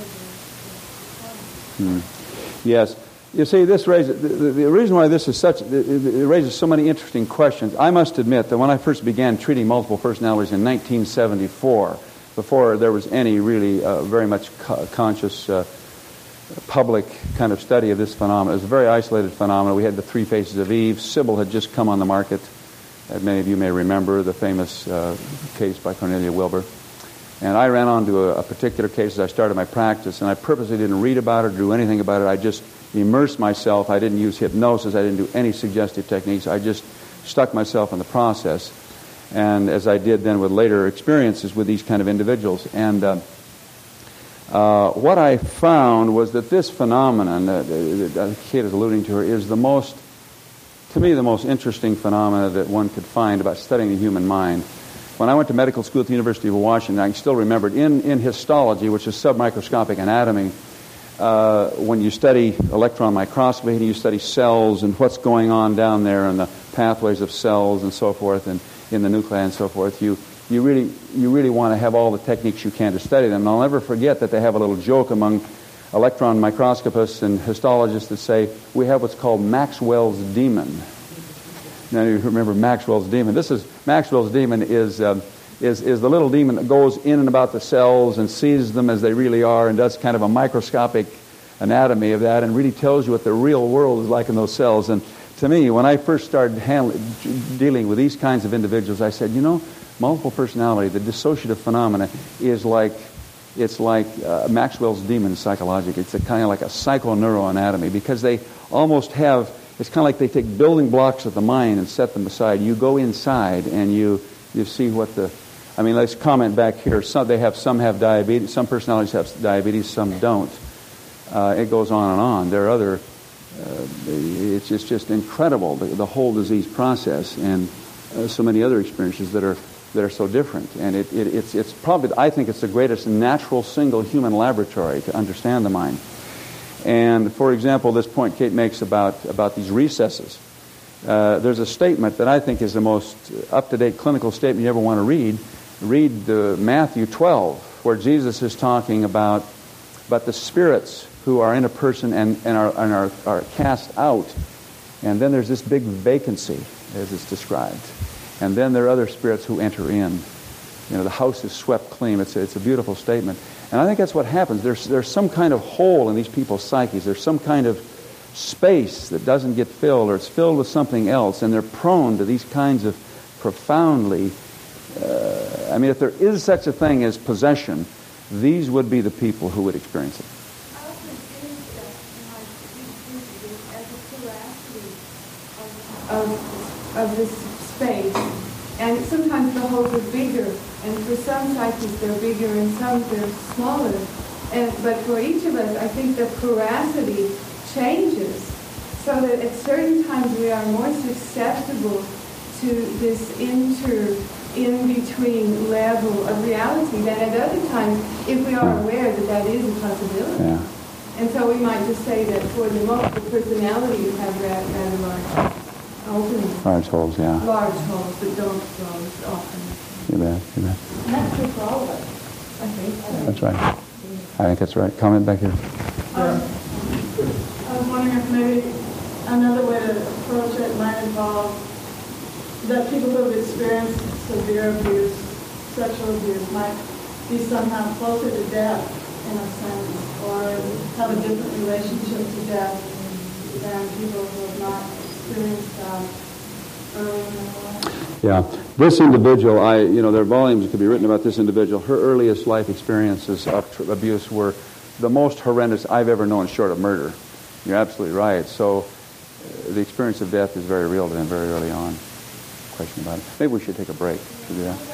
for the, the, the Hmm. Yes. You see, this raises the, the, the reason why this is such. It, it raises so many interesting questions. I must admit that when I first began treating multiple personalities in nineteen seventy-four, before there was any really uh, very much co- conscious uh, public kind of study of this phenomenon, it was a very isolated phenomenon. We had the Three Faces of Eve. Sybil had just come on the market. As many of you may remember, the famous uh, case by Cornelia Wilbur. And I ran on to a, a particular case as I started my practice, and I purposely didn't read about it or do anything about it. I just immersed myself. I didn't use hypnosis. I didn't do any suggestive techniques. I just stuck myself in the process, and as I did then with later experiences with these kind of individuals. And uh, uh, what I found was that this phenomenon that, that Kate is alluding to, her, is the most, to me, the most interesting phenomena that one could find about studying the human mind. When I went to medical school at the University of Washington, I still remembered in, in histology, which is submicroscopic anatomy, uh, when you study electron microscopy, you study cells and what's going on down there and the pathways of cells and so forth, and in the nuclei and so forth, you you really you really want to have all the techniques you can to study them. And I'll never forget that they have a little joke among electron microscopists and histologists that say, we have what's called Maxwell's demon. Now you remember Maxwell's demon. This is Maxwell's demon is um, is is the little demon that goes in and about the cells and sees them as they really are and does kind of a microscopic anatomy of that and really tells you what the real world is like in those cells. And to me, when I first started handling, dealing with these kinds of individuals, I said, you know, multiple personality, the dissociative phenomena is like it's like uh, Maxwell's demon psychological. It's a kind of like a psychoneuroanatomy because they almost have. It's kind of like they take building blocks of the mind and set them aside. You go inside and you you see what the. I mean, let's comment back here. Some they have some have diabetes. Some personalities have diabetes. Some don't. Uh, it goes on and on. There are other. Uh, it's it's just incredible the, the whole disease process and uh, so many other experiences that are that are so different. And it, it it's it's probably I think it's the greatest natural single human laboratory to understand the mind. And, for example, this point Kate makes about, about these recesses. Uh, there's a statement that I think is the most up-to-date clinical statement you ever want to read. Read uh, Matthew twelve, where Jesus is talking about, about the spirits who are in a person and, and, are, and are, are cast out. And then there's this big vacancy, as it's described. And then there are other spirits who enter in. You know, the house is swept clean. It's a, it's a beautiful statement. And I think that's what happens. There's, there's some kind of hole in these people's psyches. There's some kind of space that doesn't get filled, or it's filled with something else, and they're prone to these kinds of profoundly, uh, I mean, if there is such a thing as possession, these would be the people who would experience it. I also experienced that in my experience as a plurality of, of this space. And sometimes the holes are bigger, and for some psyches they're bigger and some they're smaller. And, but for each of us, I think the porosity changes so that at certain times we are more susceptible to this inter, in-between level of reality than at other times if we are aware that that is a possibility. Yeah. And so we might just say that for the multiple personalities have rather, rather large openings. Large holes, yeah. Large holes that don't close often. You bet, you bet. And that's true for all of us, I think. That's right. I think that's right. Comment back here. Um, I was wondering if maybe another way to approach it might involve that people who have experienced severe abuse, sexual abuse, might be somehow closer to death in a sense, or have a different relationship to death than people who have not experienced that early in their life. Yeah. This individual, I, you know, there are volumes that could be written about this individual. Her earliest life experiences of tr- abuse were the most horrendous I've ever known, short of murder. You're absolutely right. So uh, the experience of death is very real to them very early on. Question about it. Maybe we should take a break. Should we do that?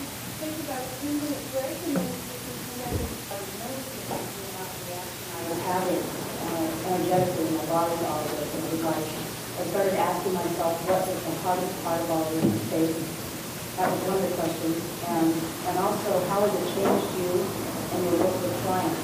Having uh, energetically in my body to all of this, and it was like I started asking myself, what is the hardest part of all of this space? That was one of the questions, and and also how has it changed you and your work with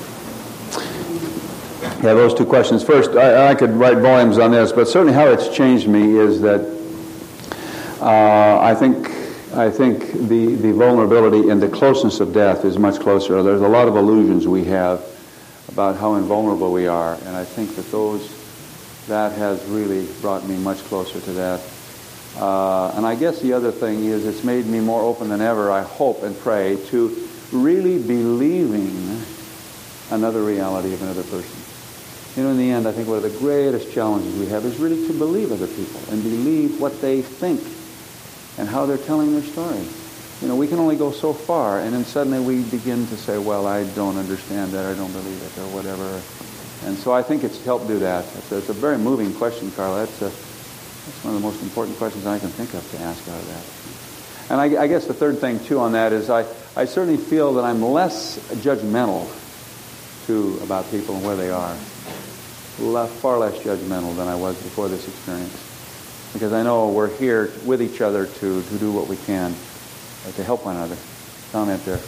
clients? Yeah, those two questions. First, I, I could write volumes on this, but certainly how it's changed me is that uh, I think I think the, the vulnerability and the closeness of death is much closer. There's a lot of illusions we have about how invulnerable we are, and I think that those that has really brought me much closer to that. Uh, and I guess the other thing is it's made me more open than ever, I hope and pray, to really believing another reality of another person. You know, in the end, I think one of the greatest challenges we have is really to believe other people and believe what they think and how they're telling their story. You know, we can only go so far, and then suddenly we begin to say, well, I don't understand that, I don't believe it, or whatever. And so I think it's helped do that. It's a, it's a very moving question, Carla. That's, a, that's one of the most important questions I can think of to ask out of that. And I, I guess the third thing, too, on that is I, I certainly feel that I'm less judgmental, too, about people and where they are. Le- far less judgmental than I was before this experience. Because I know we're here with each other to, to do what we can uh, to help one another. Comment there.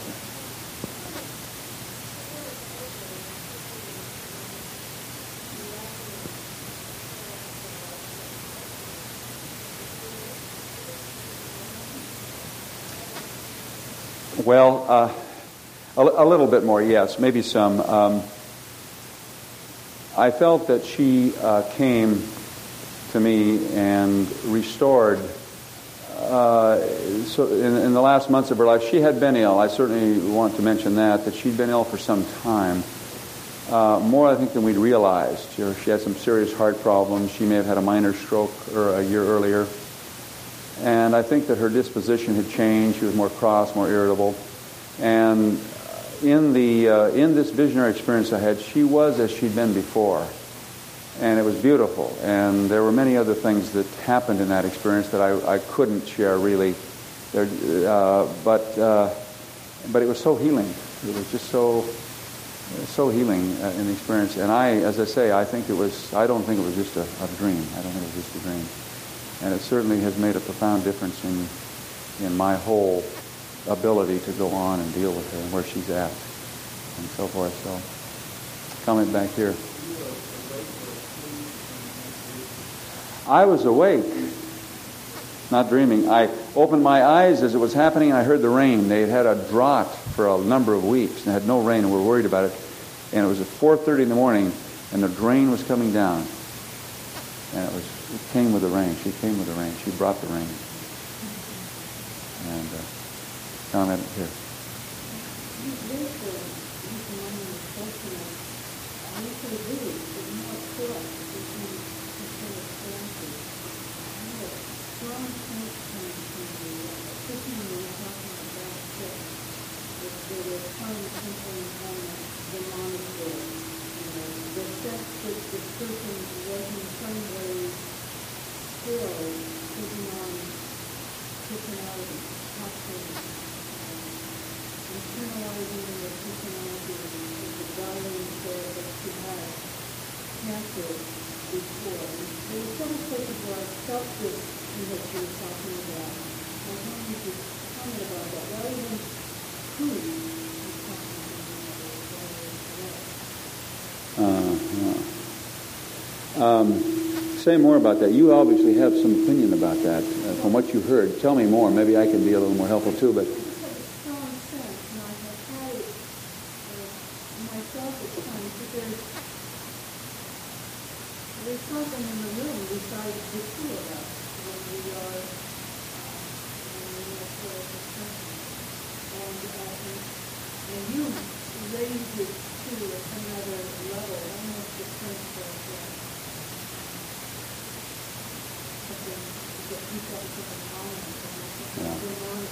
Well, uh, a, a little bit more, yes, maybe some. Um, I felt that she uh, came to me and restored. Uh, so in, in the last months of her life, she had been ill. I certainly want to mention that, that she'd been ill for some time. Uh, more, I think, than we'd realized. She, she had some serious heart problems. She may have had a minor stroke or a year earlier. And I think that her disposition had changed. She was more cross, more irritable. And in the uh, in this visionary experience I had, she was as she'd been before. And it was beautiful. And there were many other things that happened in that experience that I, I couldn't share really. There, uh, but uh, but it was so healing. It was just so so healing uh, in the experience. And I, as I say, I think it was. I don't think it was just a, a dream. I don't think it was just a dream. And it certainly has made a profound difference in in my whole ability to go on and deal with her and where she's at and so forth. So, comment back here. I was awake, not dreaming. I opened my eyes as it was happening, and I heard the rain. They had had a drought for a number of weeks and had no rain, and we were worried about it. And it was at four thirty in the morning, and the drain was coming down. And it was it came with the rain. She came with the rain. She brought the rain. And uh, comment here. Um, say more about that. You obviously have some opinion about that uh, from what you heard. Tell me more. Maybe I can be a little more helpful too. But there's something in the room besides the two of us when we are in the and, uh, and you raised it to another level, almost the sense of uh, something that you felt something wrong and something going on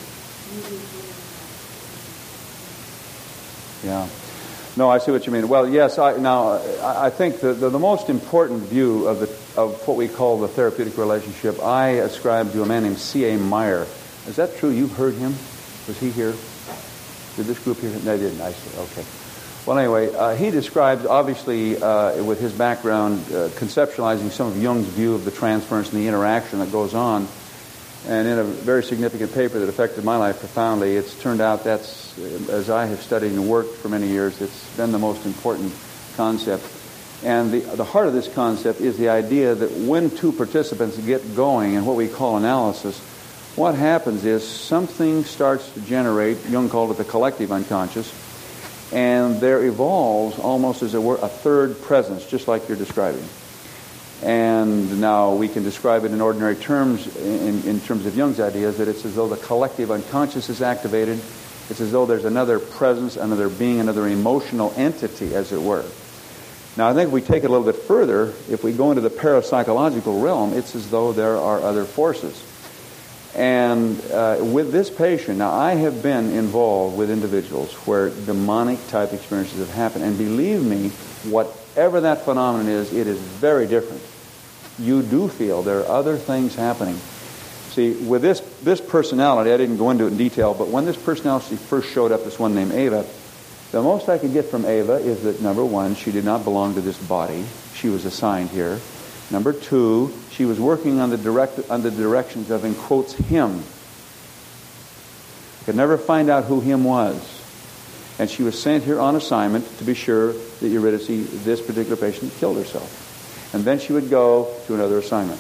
you yeah. No, I see what you mean. Well, yes. I, now, I think the, the the most important view of the of what we call the therapeutic relationship, I ascribe to a man named C A Meyer. Is that true? You've heard him? Was he here? Did this group hear him? No, they didn't. I see. Okay. Well, anyway, uh, he describes, obviously, uh, with his background, uh, conceptualizing some of Jung's view of the transference and the interaction that goes on. And in a very significant paper that affected my life profoundly, it's turned out that's, as I have studied and worked for many years, it's been the most important concept. And the, the heart of this concept is the idea that when two participants get going in what we call analysis, what happens is something starts to generate, Jung called it the collective unconscious, and there evolves almost as it were a third presence, just like you're describing. And now we can describe it in ordinary terms, in, in terms of Jung's ideas, that it's as though the collective unconscious is activated. It's as though there's another presence, another being, another emotional entity, as it were. Now, I think if we take it a little bit further, if we go into the parapsychological realm, it's as though there are other forces. And uh, with this patient, now I have been involved with individuals where demonic type experiences have happened. And believe me, whatever that phenomenon is, it is very different. You do feel there are other things happening. See, with this this personality, I didn't go into it in detail, but when this personality first showed up, this one named Ava, the most I could get from Ava is that, number one, she did not belong to this body. She was assigned here. Number two, she was working on the direct on the directions of, in quotes, him. Could never find out who him was. And she was sent here on assignment to be sure that Eurydice, this particular patient, killed herself. And then she would go to another assignment.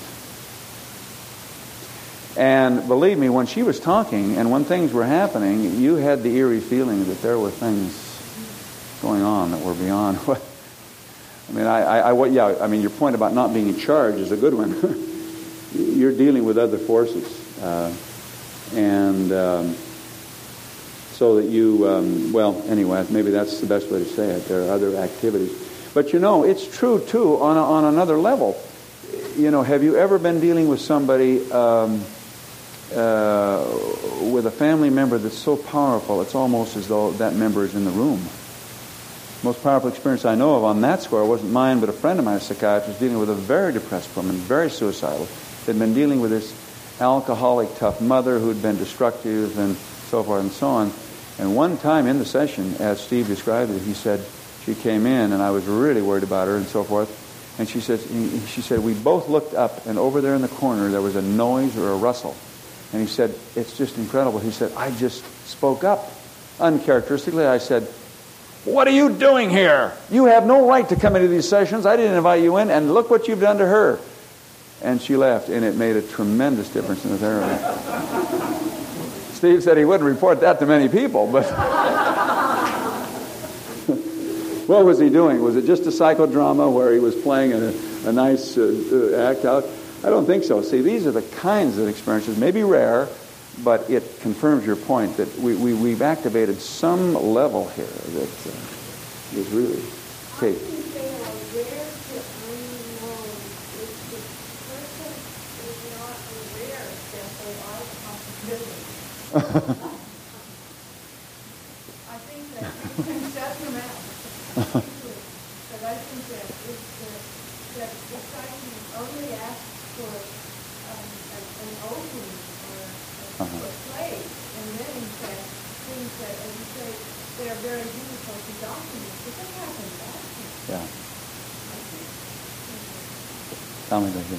And believe me, when she was talking and when things were happening, you had the eerie feeling that there were things going on that were beyond what... I mean, I, I, I what, yeah, I mean, your point about not being in charge is a good one. You're dealing with other forces. Uh, and... Um, So that you, um, well, anyway, maybe that's the best way to say it. There are other activities. But, you know, it's true, too, on, a, on another level. You know, have you ever been dealing with somebody um, uh, with a family member that's so powerful, it's almost as though that member is in the room? Most powerful experience I know of on that score wasn't mine, but a friend of mine, a psychiatrist, dealing with a very depressed woman, very suicidal, had been dealing with this alcoholic, tough mother who had been destructive and so forth and so on. And one time in the session, as Steve described it, he said, she came in and I was really worried about her and so forth. And she said, she said, we both looked up and over there in the corner there was a noise or a rustle. And he said, it's just incredible. He said, I just spoke up. Uncharacteristically, I said, what are you doing here? You have no right to come into these sessions. I didn't invite you in, and look what you've done to her. And she left, and it made a tremendous difference in the therapy. Steve said he wouldn't report that to many people, but... What was he doing? Was it just a psychodrama where he was playing a, a nice uh, uh, act out? I don't think so. See, these are the kinds of experiences, maybe rare, but it confirms your point that we, we, we've activated some level here that uh, is really... Okay. I think that we can shut them out. But I think that it's the, that the psyche only asks for um, an, an opening or a, uh-huh. a place, and then in fact things that, as you say, they are very difficult to document. But they happen back. Yeah. Tell me that.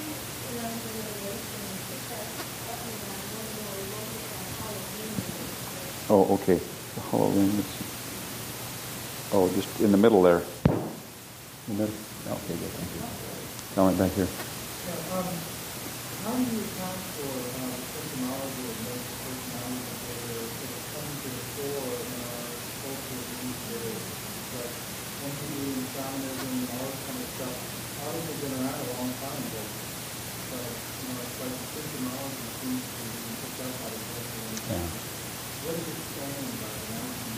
Oh, okay. The Halloween. Oh, just in the middle there. In the middle? Okay, good. Thank you. Tell me back here. Yeah, um, how do you account for uh, symptomology of most personality disorders that have come to the fore in our culture these days? Like M P D and shamanism and all this kind of stuff. Obviously been around a long time, but uh, you know, it's like symptomology seems to be picked up by the culture. Yeah. What is it saying about the nineteen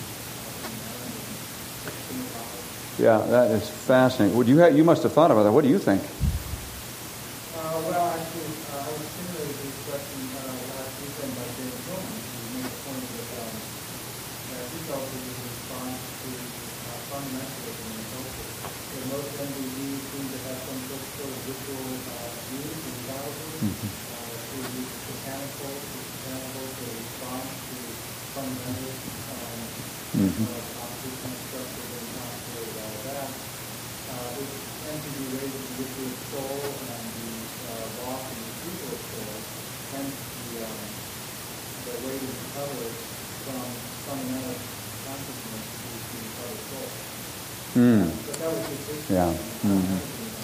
nineties? Yeah, that is fascinating. Would you have, you must have thought about that. What do you think? Uh, well, actually, uh, I was stimulated to this question uh, last weekend by David Hillman, who made the point that, um, that he felt it was a response to uh, fundamentalism in culture. That most M D Vs seem to have some sort of ritual uh, views in childhood, mm-hmm. uh, to be mechanical, mechanical to respond to fundamentalist um, mm-hmm. uh, constitutional structure and conflict and all that. Uh, which tend to be raised in the ritual soul and the uh, loss in the spiritual soul, hence the, um, the way to recover from fundamental consciousness to the recovered soul. Mm. But that was just this. Yeah. Mm-hmm.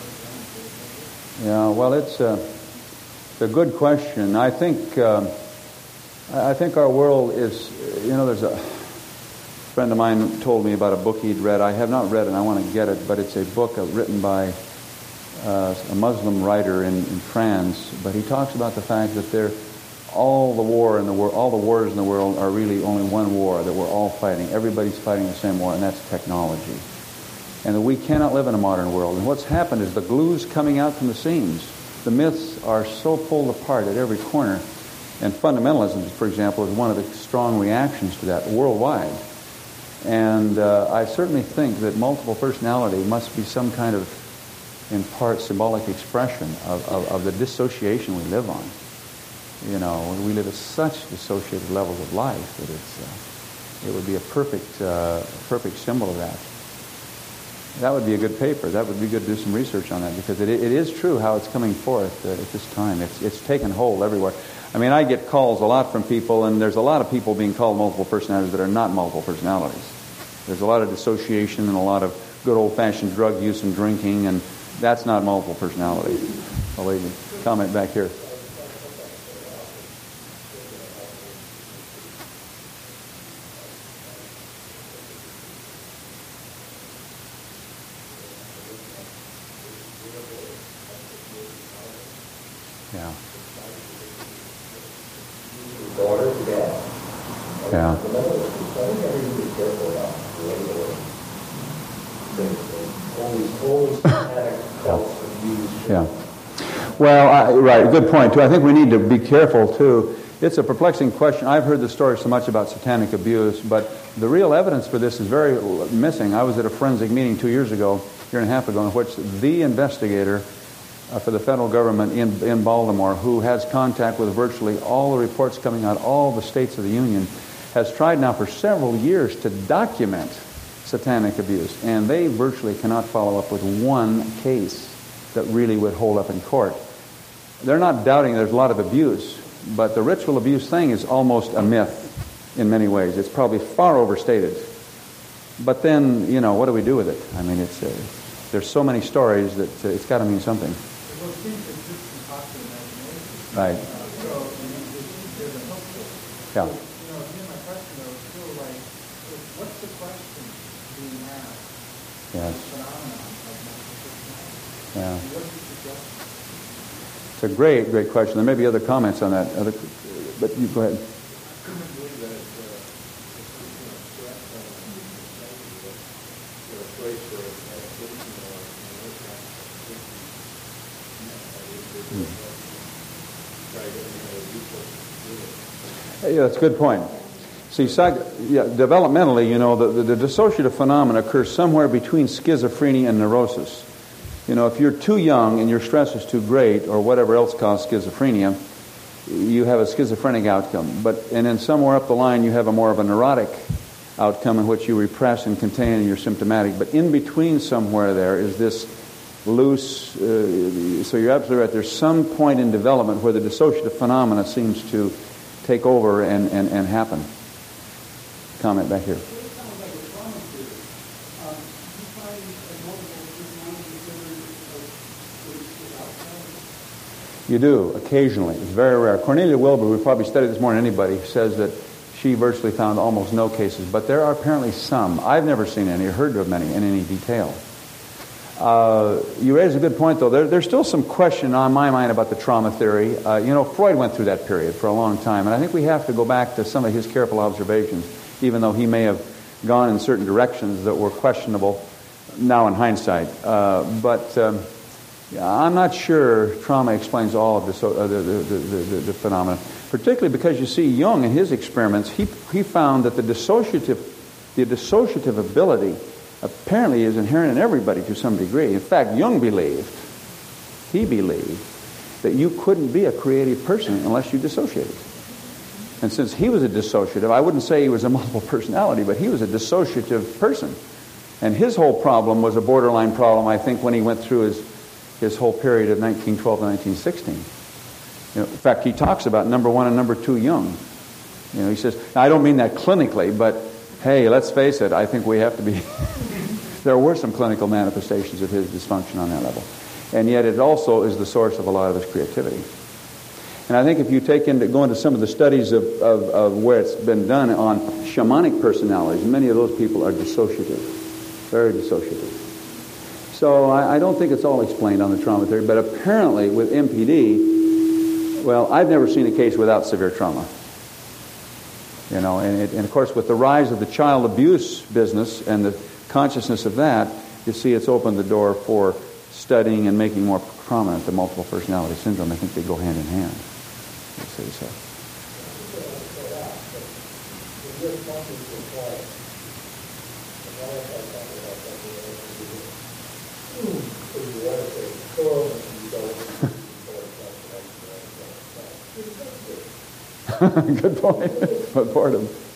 Yeah. Well, it's a, it's a good question. I think um, I think our world is. You know, there's a friend of mine told me about a book he'd read. I have not read it, and I want to get it, but it's a book written by uh, a Muslim writer in, in France. But he talks about the fact that there, all the war in the world, all the wars in the world are really only one war that we're all fighting. Everybody's fighting the same war, and that's technology. And that we cannot live in a modern world. And what's happened is the glue's coming out from the seams. The myths are so pulled apart at every corner, and fundamentalism, for example, is one of the strong reactions to that worldwide. And uh, I certainly think that multiple personality must be some kind of, in part, symbolic expression of, of, of the dissociation we live on. You know, we live at such dissociated levels of life that it's, uh, it would be a perfect, uh, perfect symbol of that. That would be a good paper. That would be good to do some research on that, because it, it is true how it's coming forth uh, at this time. It's, it's taken hold everywhere. I mean, I get calls a lot from people, and there's a lot of people being called multiple personalities that are not multiple personalities. There's a lot of dissociation and a lot of good old-fashioned drug use and drinking, and that's not multiple personality. I'll leave you. Comment back here. Yeah. Yeah. Yeah. Well, I, right, good point, too. I think we need to be careful, too. It's a perplexing question. I've heard the story so much about satanic abuse, but the real evidence for this is very missing. I was at a forensic meeting two years ago, a year and a half ago, in which the investigator uh, for the federal government in, in Baltimore, who has contact with virtually all the reports coming out, all the states of the Union, has tried now for several years to document satanic abuse, and they virtually cannot follow up with one case that really would hold up in court. They're not doubting there's a lot of abuse, but the ritual abuse thing is almost a myth in many ways. It's probably far overstated. But then, you know, what do we do with it? I mean, it's uh, there's so many stories that uh, it's got to mean something. Well, it seems to exist in popular imagination. Right. Uh, so, I mean, it's, there's a helpful. Yeah. So, you know, again, my question, though, is still like, what's the question being asked? Yes. Yeah. It's a great, great question. There may be other comments on that, other, but you go ahead. Yeah, that's a good point. See, psych- yeah, developmentally, you know, the, the, the dissociative phenomena occurs somewhere between schizophrenia and neurosis. You know, if you're too young and your stress is too great, or whatever else caused schizophrenia, you have a schizophrenic outcome. But and then somewhere up the line, you have a more of a neurotic outcome in which you repress and contain and you're symptomatic. But in between somewhere there is this loose. Uh, so you're absolutely right. There's some point in development where the dissociative phenomena seems to take over and, and, and happen. Comment back here. You do, occasionally. It's very rare. Cornelia Wilbur, who probably studied this more than anybody, says that she virtually found almost no cases, but there are apparently some. I've never seen any or heard of many in any detail. Uh, you raise a good point, though. There, there's still some question on my mind about the trauma theory. Uh, you know, Freud went through that period for a long time, and I think we have to go back to some of his careful observations, even though he may have gone in certain directions that were questionable now in hindsight. Uh, but um, yeah, I'm not sure trauma explains all of the, so, uh, the, the, the, the, the phenomena, particularly because you see Jung in his experiments, he, he found that the dissociative, the dissociative ability apparently is inherent in everybody to some degree. In fact, Jung believed, he believed, that you couldn't be a creative person unless you dissociated. And since he was a dissociative, I wouldn't say he was a multiple personality, but he was a dissociative person. And his whole problem was a borderline problem, I think, when he went through his, his whole period of nineteen twelve to nineteen sixteen. You know, in fact, he talks about number one and number two Jung. You know, he says, now, I don't mean that clinically, but hey, let's face it, I think we have to be... There were some clinical manifestations of his dysfunction on that level. And yet it also is the source of a lot of his creativity. And I think if you take into, go into some of the studies of, of, of where it's been done on shamanic personalities, many of those people are dissociative, very dissociative. So I, I don't think it's all explained on the trauma theory, but apparently with M P D, well, I've never seen a case without severe trauma. You know, and, it, and of course with the rise of the child abuse business and the consciousness of that, you see it's opened the door for studying and making more prominent the multiple personality syndrome. I think they go hand in hand. I say so. Good point. What part of it?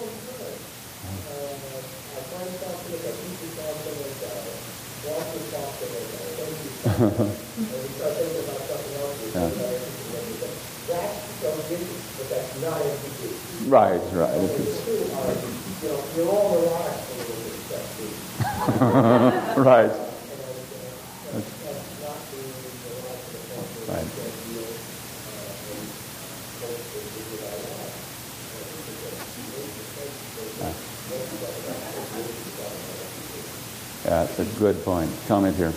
Right, right. Right. Right. Yeah, that's a good point. Comment here.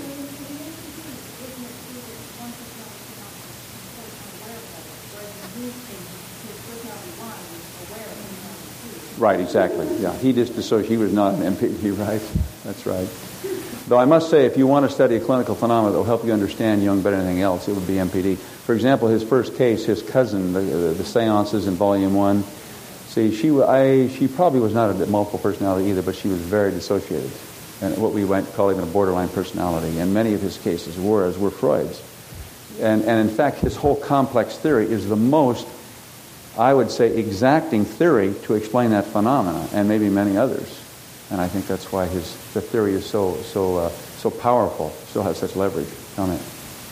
Right, exactly. Yeah, he just dissociated. He was not an M P D, right? That's right. Though I must say, if you want to study a clinical phenomenon that will help you understand Jung better than anything else, it would be M P D. For example, his first case, his cousin, the, the, the seances in Volume One. See, she, I, she probably was not a multiple personality either, but she was very dissociated, and what we might call even a borderline personality. And many of his cases were, as were Freud's. And, and in fact, his whole complex theory is the most, I would say, exacting theory to explain that phenomena, and maybe many others. And I think that's why his the theory is so so uh, so powerful, still has such leverage. Comment.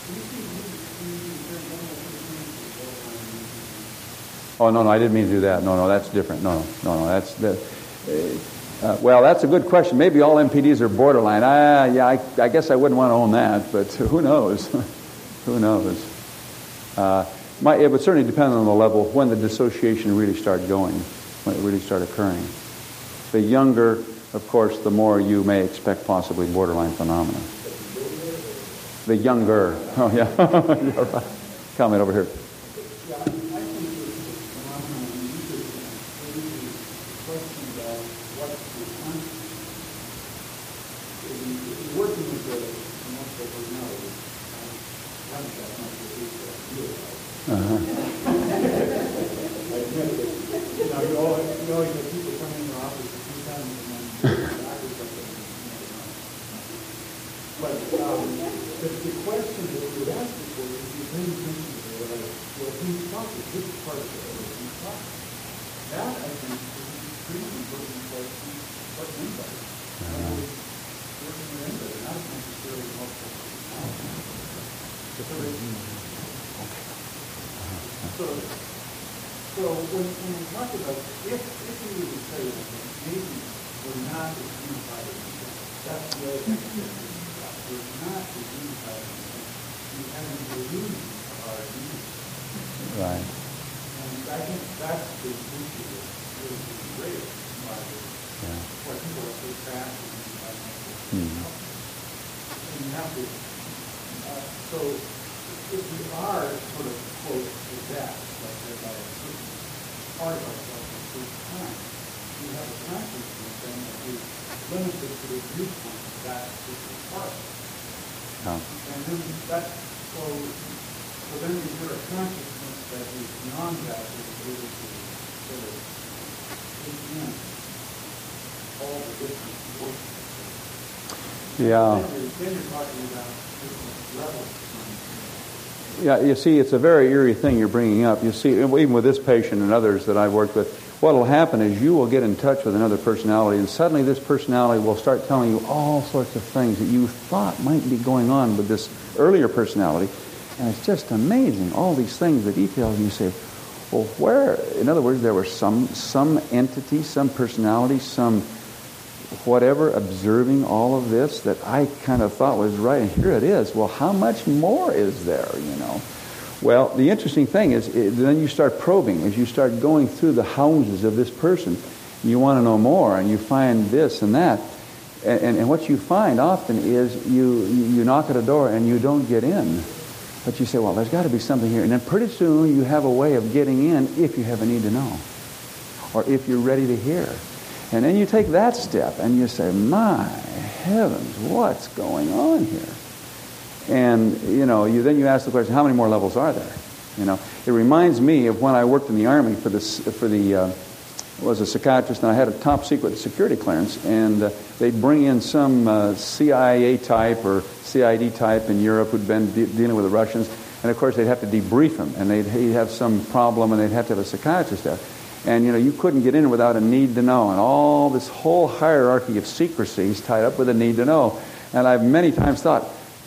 Oh no, no, I didn't mean to do that. No, no, that's different. No, no, no, that's the. Uh, well, that's a good question. Maybe all M P Ds are borderline. Ah, yeah, I, I guess I wouldn't want to own that, but who knows? Who knows? Uh, Might, it would certainly depend on the level when the dissociation really started going, when it really started occurring. The younger of course, the more you may expect possibly borderline phenomena. The younger. Oh, yeah. You're right. Comment over here. Yeah, I think this is a phenomenon, and you could raise the question about what the consciousness is. Working with the multiple personalities, I haven't got much of this to deal with. Uh-huh. I admit that, you know, you always, you always have people come in your office a few times and then back or something. But um, the, the question that you would ask before is, you pay attention to what I, well, who's talking? Which part of it is who's talking? That, I think, is an extremely important question for anybody. Uh-huh. Working with anybody, not necessarily multiple personalities. So, so when, when we talk about, if, if we were to say that maybe we're not as unified as people, that's the other thing that we're not as unified as people. We have an illusion of our unity. Right. And I think that's the issue that really is raised by Yeah. why people are so fast and unified. Mm-hmm. And you have to, uh, so if we are sort of, quote, possessed, let's say, by a certain part of ourselves at a certain time, we have a consciousness then that is limited to the viewpoint of that particular part. Oh. And then that, so, so then is there a consciousness that is beyond that that is able to sort of take in all the different voices? Yeah. Then you're, then you're talking about different levels. Yeah, you see, it's a very eerie thing you're bringing up. You see, even with this patient and others that I've worked with, what will happen is you will get in touch with another personality, and suddenly this personality will start telling you all sorts of things that you thought might be going on with this earlier personality, and it's just amazing, all these things, the details, and you say, well, where? In other words, there was some some entity, some personality, some whatever observing all of this that I kind of thought was right, and here it is. Well, how much more is there, you know? Well, the interesting thing is, is then you start probing as you start going through the houses of this person. And you want to know more, and you find this and that. And, and, and what you find often is you, you knock at a door and you don't get in. But you say, well, there's got to be something here. And then pretty soon you have a way of getting in if you have a need to know, or if you're ready to hear. And then you take that step and you say, my heavens, what's going on here? And, you know, you then you ask the question, how many more levels are there? You know, it reminds me of when I worked in the Army for the, for the uh, was a psychiatrist, and I had a top secret security clearance, and uh, they'd bring in some uh, C I A type or C I D type in Europe who'd been de- dealing with the Russians, and of course they'd have to debrief him, and they'd he'd have some problem, and they'd have to have a psychiatrist there. And, you know, you couldn't get in without a need to know. And all this whole hierarchy of secrecy is tied up with a need to know. And I've many times thought,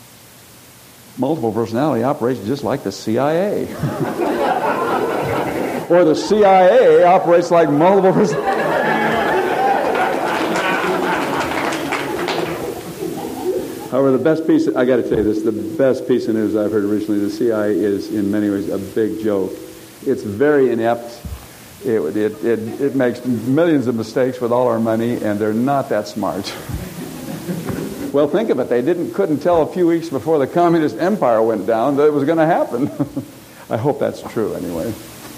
multiple personality operates just like the C I A. Or the C I A operates like multiple personality. However, the best piece, I got to tell you this, the best piece of news I've heard recently, the C I A is in many ways a big joke. It's very inept. It, it, it, it makes millions of mistakes with all our money, and they're not that smart. Well, think of it. They didn't couldn't tell a few weeks before the communist empire went down that it was going to happen. I hope that's true anyway.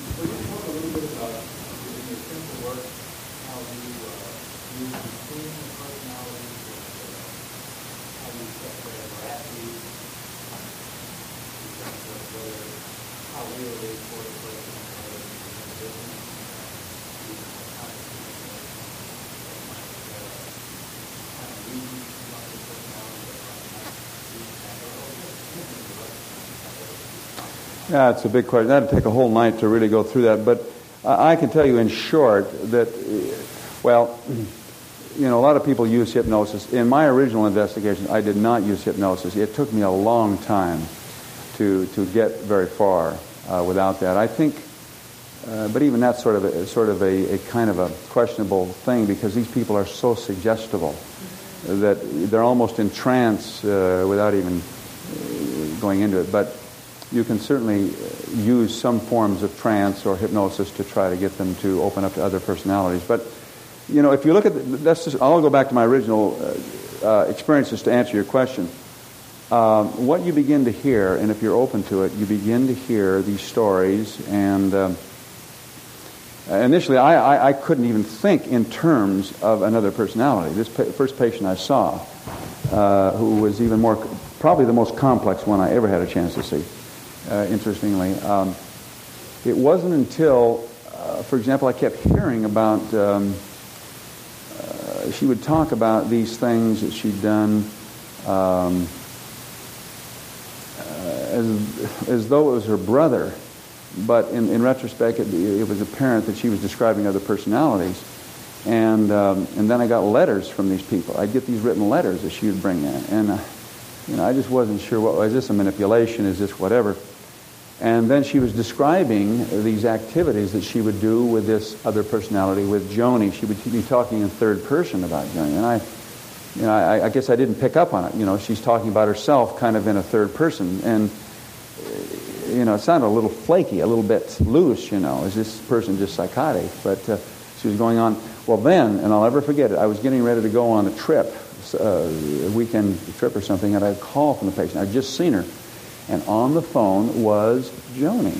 Yeah, it's a big question. That'd take a whole night to really go through that. But I can tell you in short that, well, you know, a lot of people use hypnosis. In my original investigation, I did not use hypnosis. It took me a long time to to get very far uh, without that. I think, uh, but even that's sort of a, sort of a, a kind of a questionable thing, because these people are so suggestible that they're almost in trance uh, without even going into it. But you can certainly use some forms of trance or hypnosis to try to get them to open up to other personalities. But you know, if you look at, the, that's just, I'll go back to my original uh, uh, experiences to answer your question. Um, what you begin to hear, and if you're open to it, you begin to hear these stories. And um, initially, I, I, I couldn't even think in terms of another personality. This pa- first patient I saw, uh, who was even more, probably the most complex one I ever had a chance to see, uh, interestingly. Um, it wasn't until, uh, for example, I kept hearing about, um, uh, she would talk about these things that she'd done, um, As, as though it was her brother, but in, in retrospect, it, it was apparent that she was describing other personalities. And um, and then I got letters from these people. I'd get these written letters that she would bring in, and uh, you know, I just wasn't sure what was this a manipulation? Is this whatever? And then she was describing these activities that she would do with this other personality, with Joni. She would be talking in third person about Joni, and I. You know, I, I guess I didn't pick up on it. You know, she's talking about herself kind of in a third person. And, you know, it sounded a little flaky, a little bit loose, you know. Is this person just psychotic? But uh, she was going on. Well, then, and I'll never forget it, I was getting ready to go on a trip, uh, a weekend trip or something, and I had a call from the patient. I'd just seen her. And on the phone was Joni.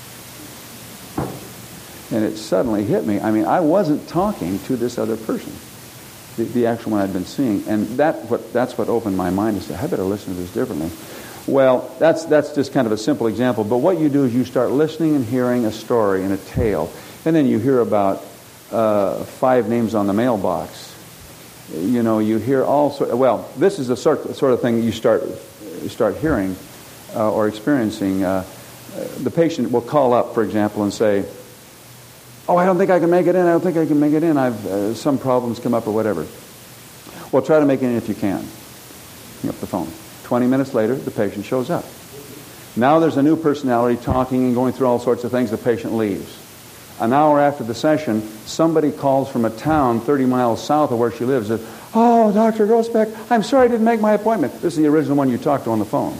And it suddenly hit me. I mean, I wasn't talking to this other person. The, the actual one I'd been seeing, and that what that's what opened my mind to say, I better listen to this differently. Well, that's that's just kind of a simple example, but what you do is you start listening and hearing a story and a tale, and then you hear about uh, five names on the mailbox. You know, you hear all sort. Well, this is the sort sort of thing you start you start hearing uh, or experiencing. Uh, the patient will call up, for example, and say, oh, I don't think I can make it in. I don't think I can make it in. I've uh, some problems come up or whatever. Well, try to make it in if you can. Hang up the phone. Twenty minutes later, the patient shows up. Now there's a new personality talking and going through all sorts of things. The patient leaves. An hour after the session, somebody calls from a town thirty miles south of where she lives. Says, oh, Doctor Groesbeck, I'm sorry I didn't make my appointment. This is the original one you talked to on the phone.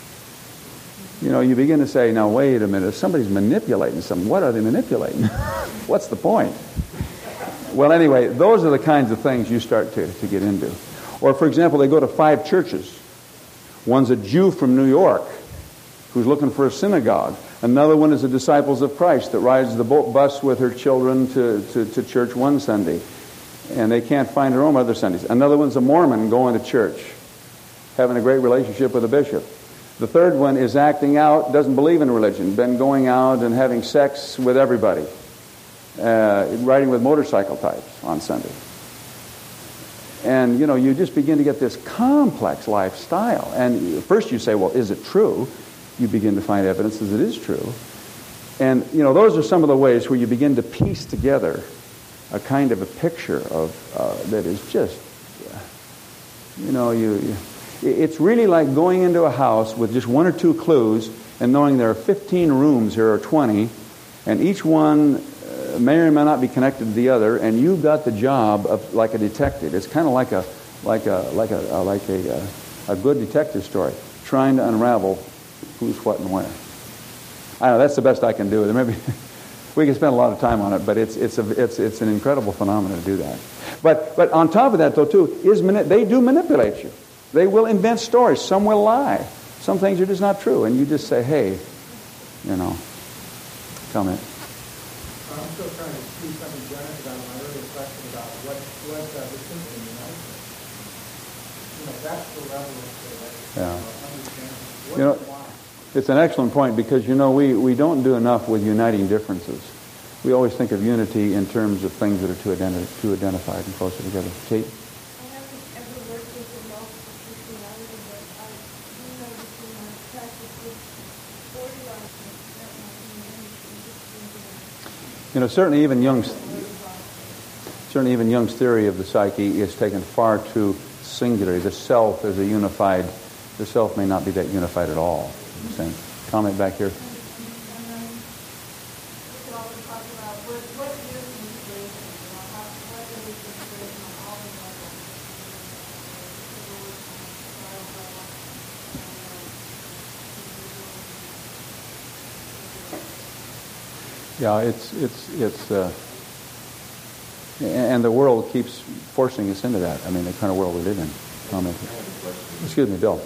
You know, you begin to say, now, wait a minute, if somebody's manipulating something, what are they manipulating? What's the point? Well, anyway, those are the kinds of things you start to, to get into. Or, for example, they go to five churches. One's a Jew from New York who's looking for a synagogue. Another one is the Disciples of Christ that rides the boat bus with her children to, to, to church one Sunday. And they can't find her home other Sundays. Another one's a Mormon going to church, having a great relationship with a bishop. The third one is acting out, doesn't believe in religion, been going out and having sex with everybody, uh, riding with motorcycle types on Sunday. And, you know, you just begin to get this complex lifestyle. And first you say, well, is it true? You begin to find evidence that it is true. And, you know, those are some of the ways where you begin to piece together a kind of a picture of uh, that is just, uh, you know, you... you it's really like going into a house with just one or two clues and knowing there are fifteen rooms here or twenty, and each one uh, may or may not be connected to the other, and you've got the job of like a detective. It's kind of like a like a like a uh, like a uh, a good detective story, trying to unravel who's what and where. I know that's the best I can do. There maybe we can spend a lot of time on it, but it's it's a it's it's an incredible phenomenon to do that. But but on top of that, though, too, is mani- they do manipulate you. They will invent stories. Some will lie. Some things are just not true. And you just say, hey, you know, tell me. I'm still trying to see something Janet about my earlier question about what, what uh, the symptom unites us. You know, that's the level of the yeah. understanding. What You know, why? it's an excellent point because, you know, we, we don't do enough with uniting differences. We always think of unity in terms of things that are too, identi- too identified and closer together. Kate? You know, certainly even Jung's certainly even Jung's theory of the psyche is taken far too singularly. The self is a unified. The self may not be that unified at all. Same comment back here. Yeah, it's it's it's. Uh, And the world keeps forcing us into that. I mean, the kind of world we live in. Comment. Excuse me, Bill.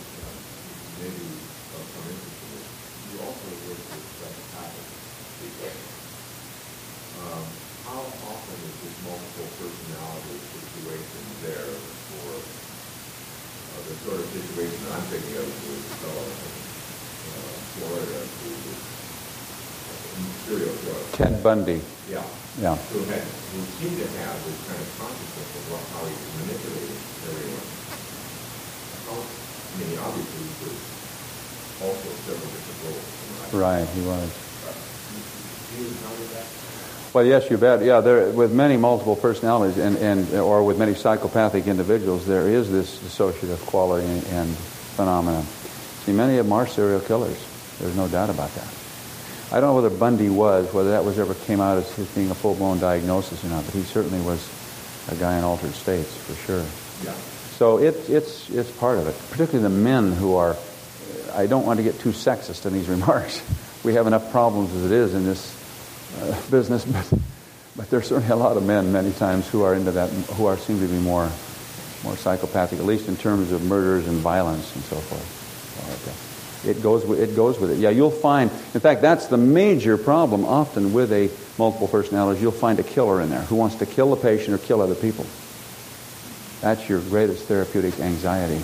Sort of situation I'm thinking of with a fellow in uh, Florida who was a serial killer. Ted Bundy. Yeah. Yeah. Who had, who seemed to have this kind of consciousness of what, how he manipulated everyone. How, I mean, he obviously was also several different roles. Right, he was. Do you encounter that? Well, yes, you bet. Yeah, there with many multiple personalities and, and or with many psychopathic individuals, there is this dissociative quality and, and phenomena. See, many of them are serial killers. There's no doubt about that. I don't know whether Bundy was, whether that was ever came out as his being a full-blown diagnosis or not, but he certainly was a guy in altered states for sure. Yeah. So it, it's it's part of it, particularly the men who are. I don't want to get too sexist in these remarks. We have enough problems as it is in this. Uh, business, but but there's certainly a lot of men many times who are into that, who are seem to be more more psychopathic, at least in terms of murders and violence and so forth. So it, uh, it goes with, it goes with it. Yeah, you'll find. In fact, that's the major problem often with a multiple personality. You'll find a killer in there who wants to kill the patient or kill other people. That's your greatest therapeutic anxiety.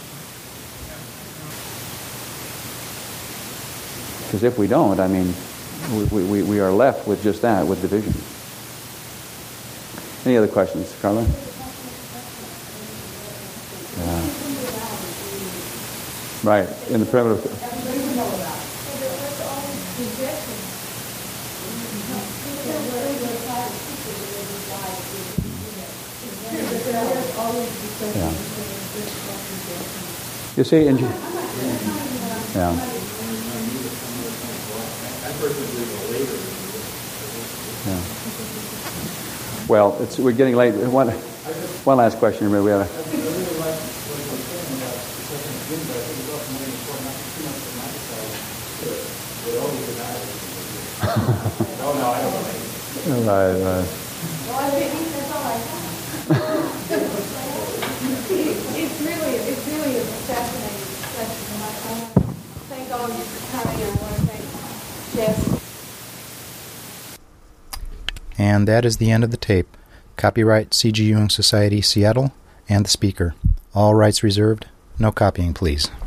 Because if we don't, I mean. We, we, we are left with just that, with division. Any other questions, Carla? Yeah. Right, in the primitive. Yeah. You see, in, yeah. Yeah. Well, it's, we're getting late. One, one last question. Remember, we have a. No, no, I don't know. Right, right. It's really, it's really a fascinating question. And I, I want to thank all of you for coming, and I want to thank Jess. And that is the end of the tape. Copyright C G Ewing Society, Seattle, and the speaker. All rights reserved. No copying, please.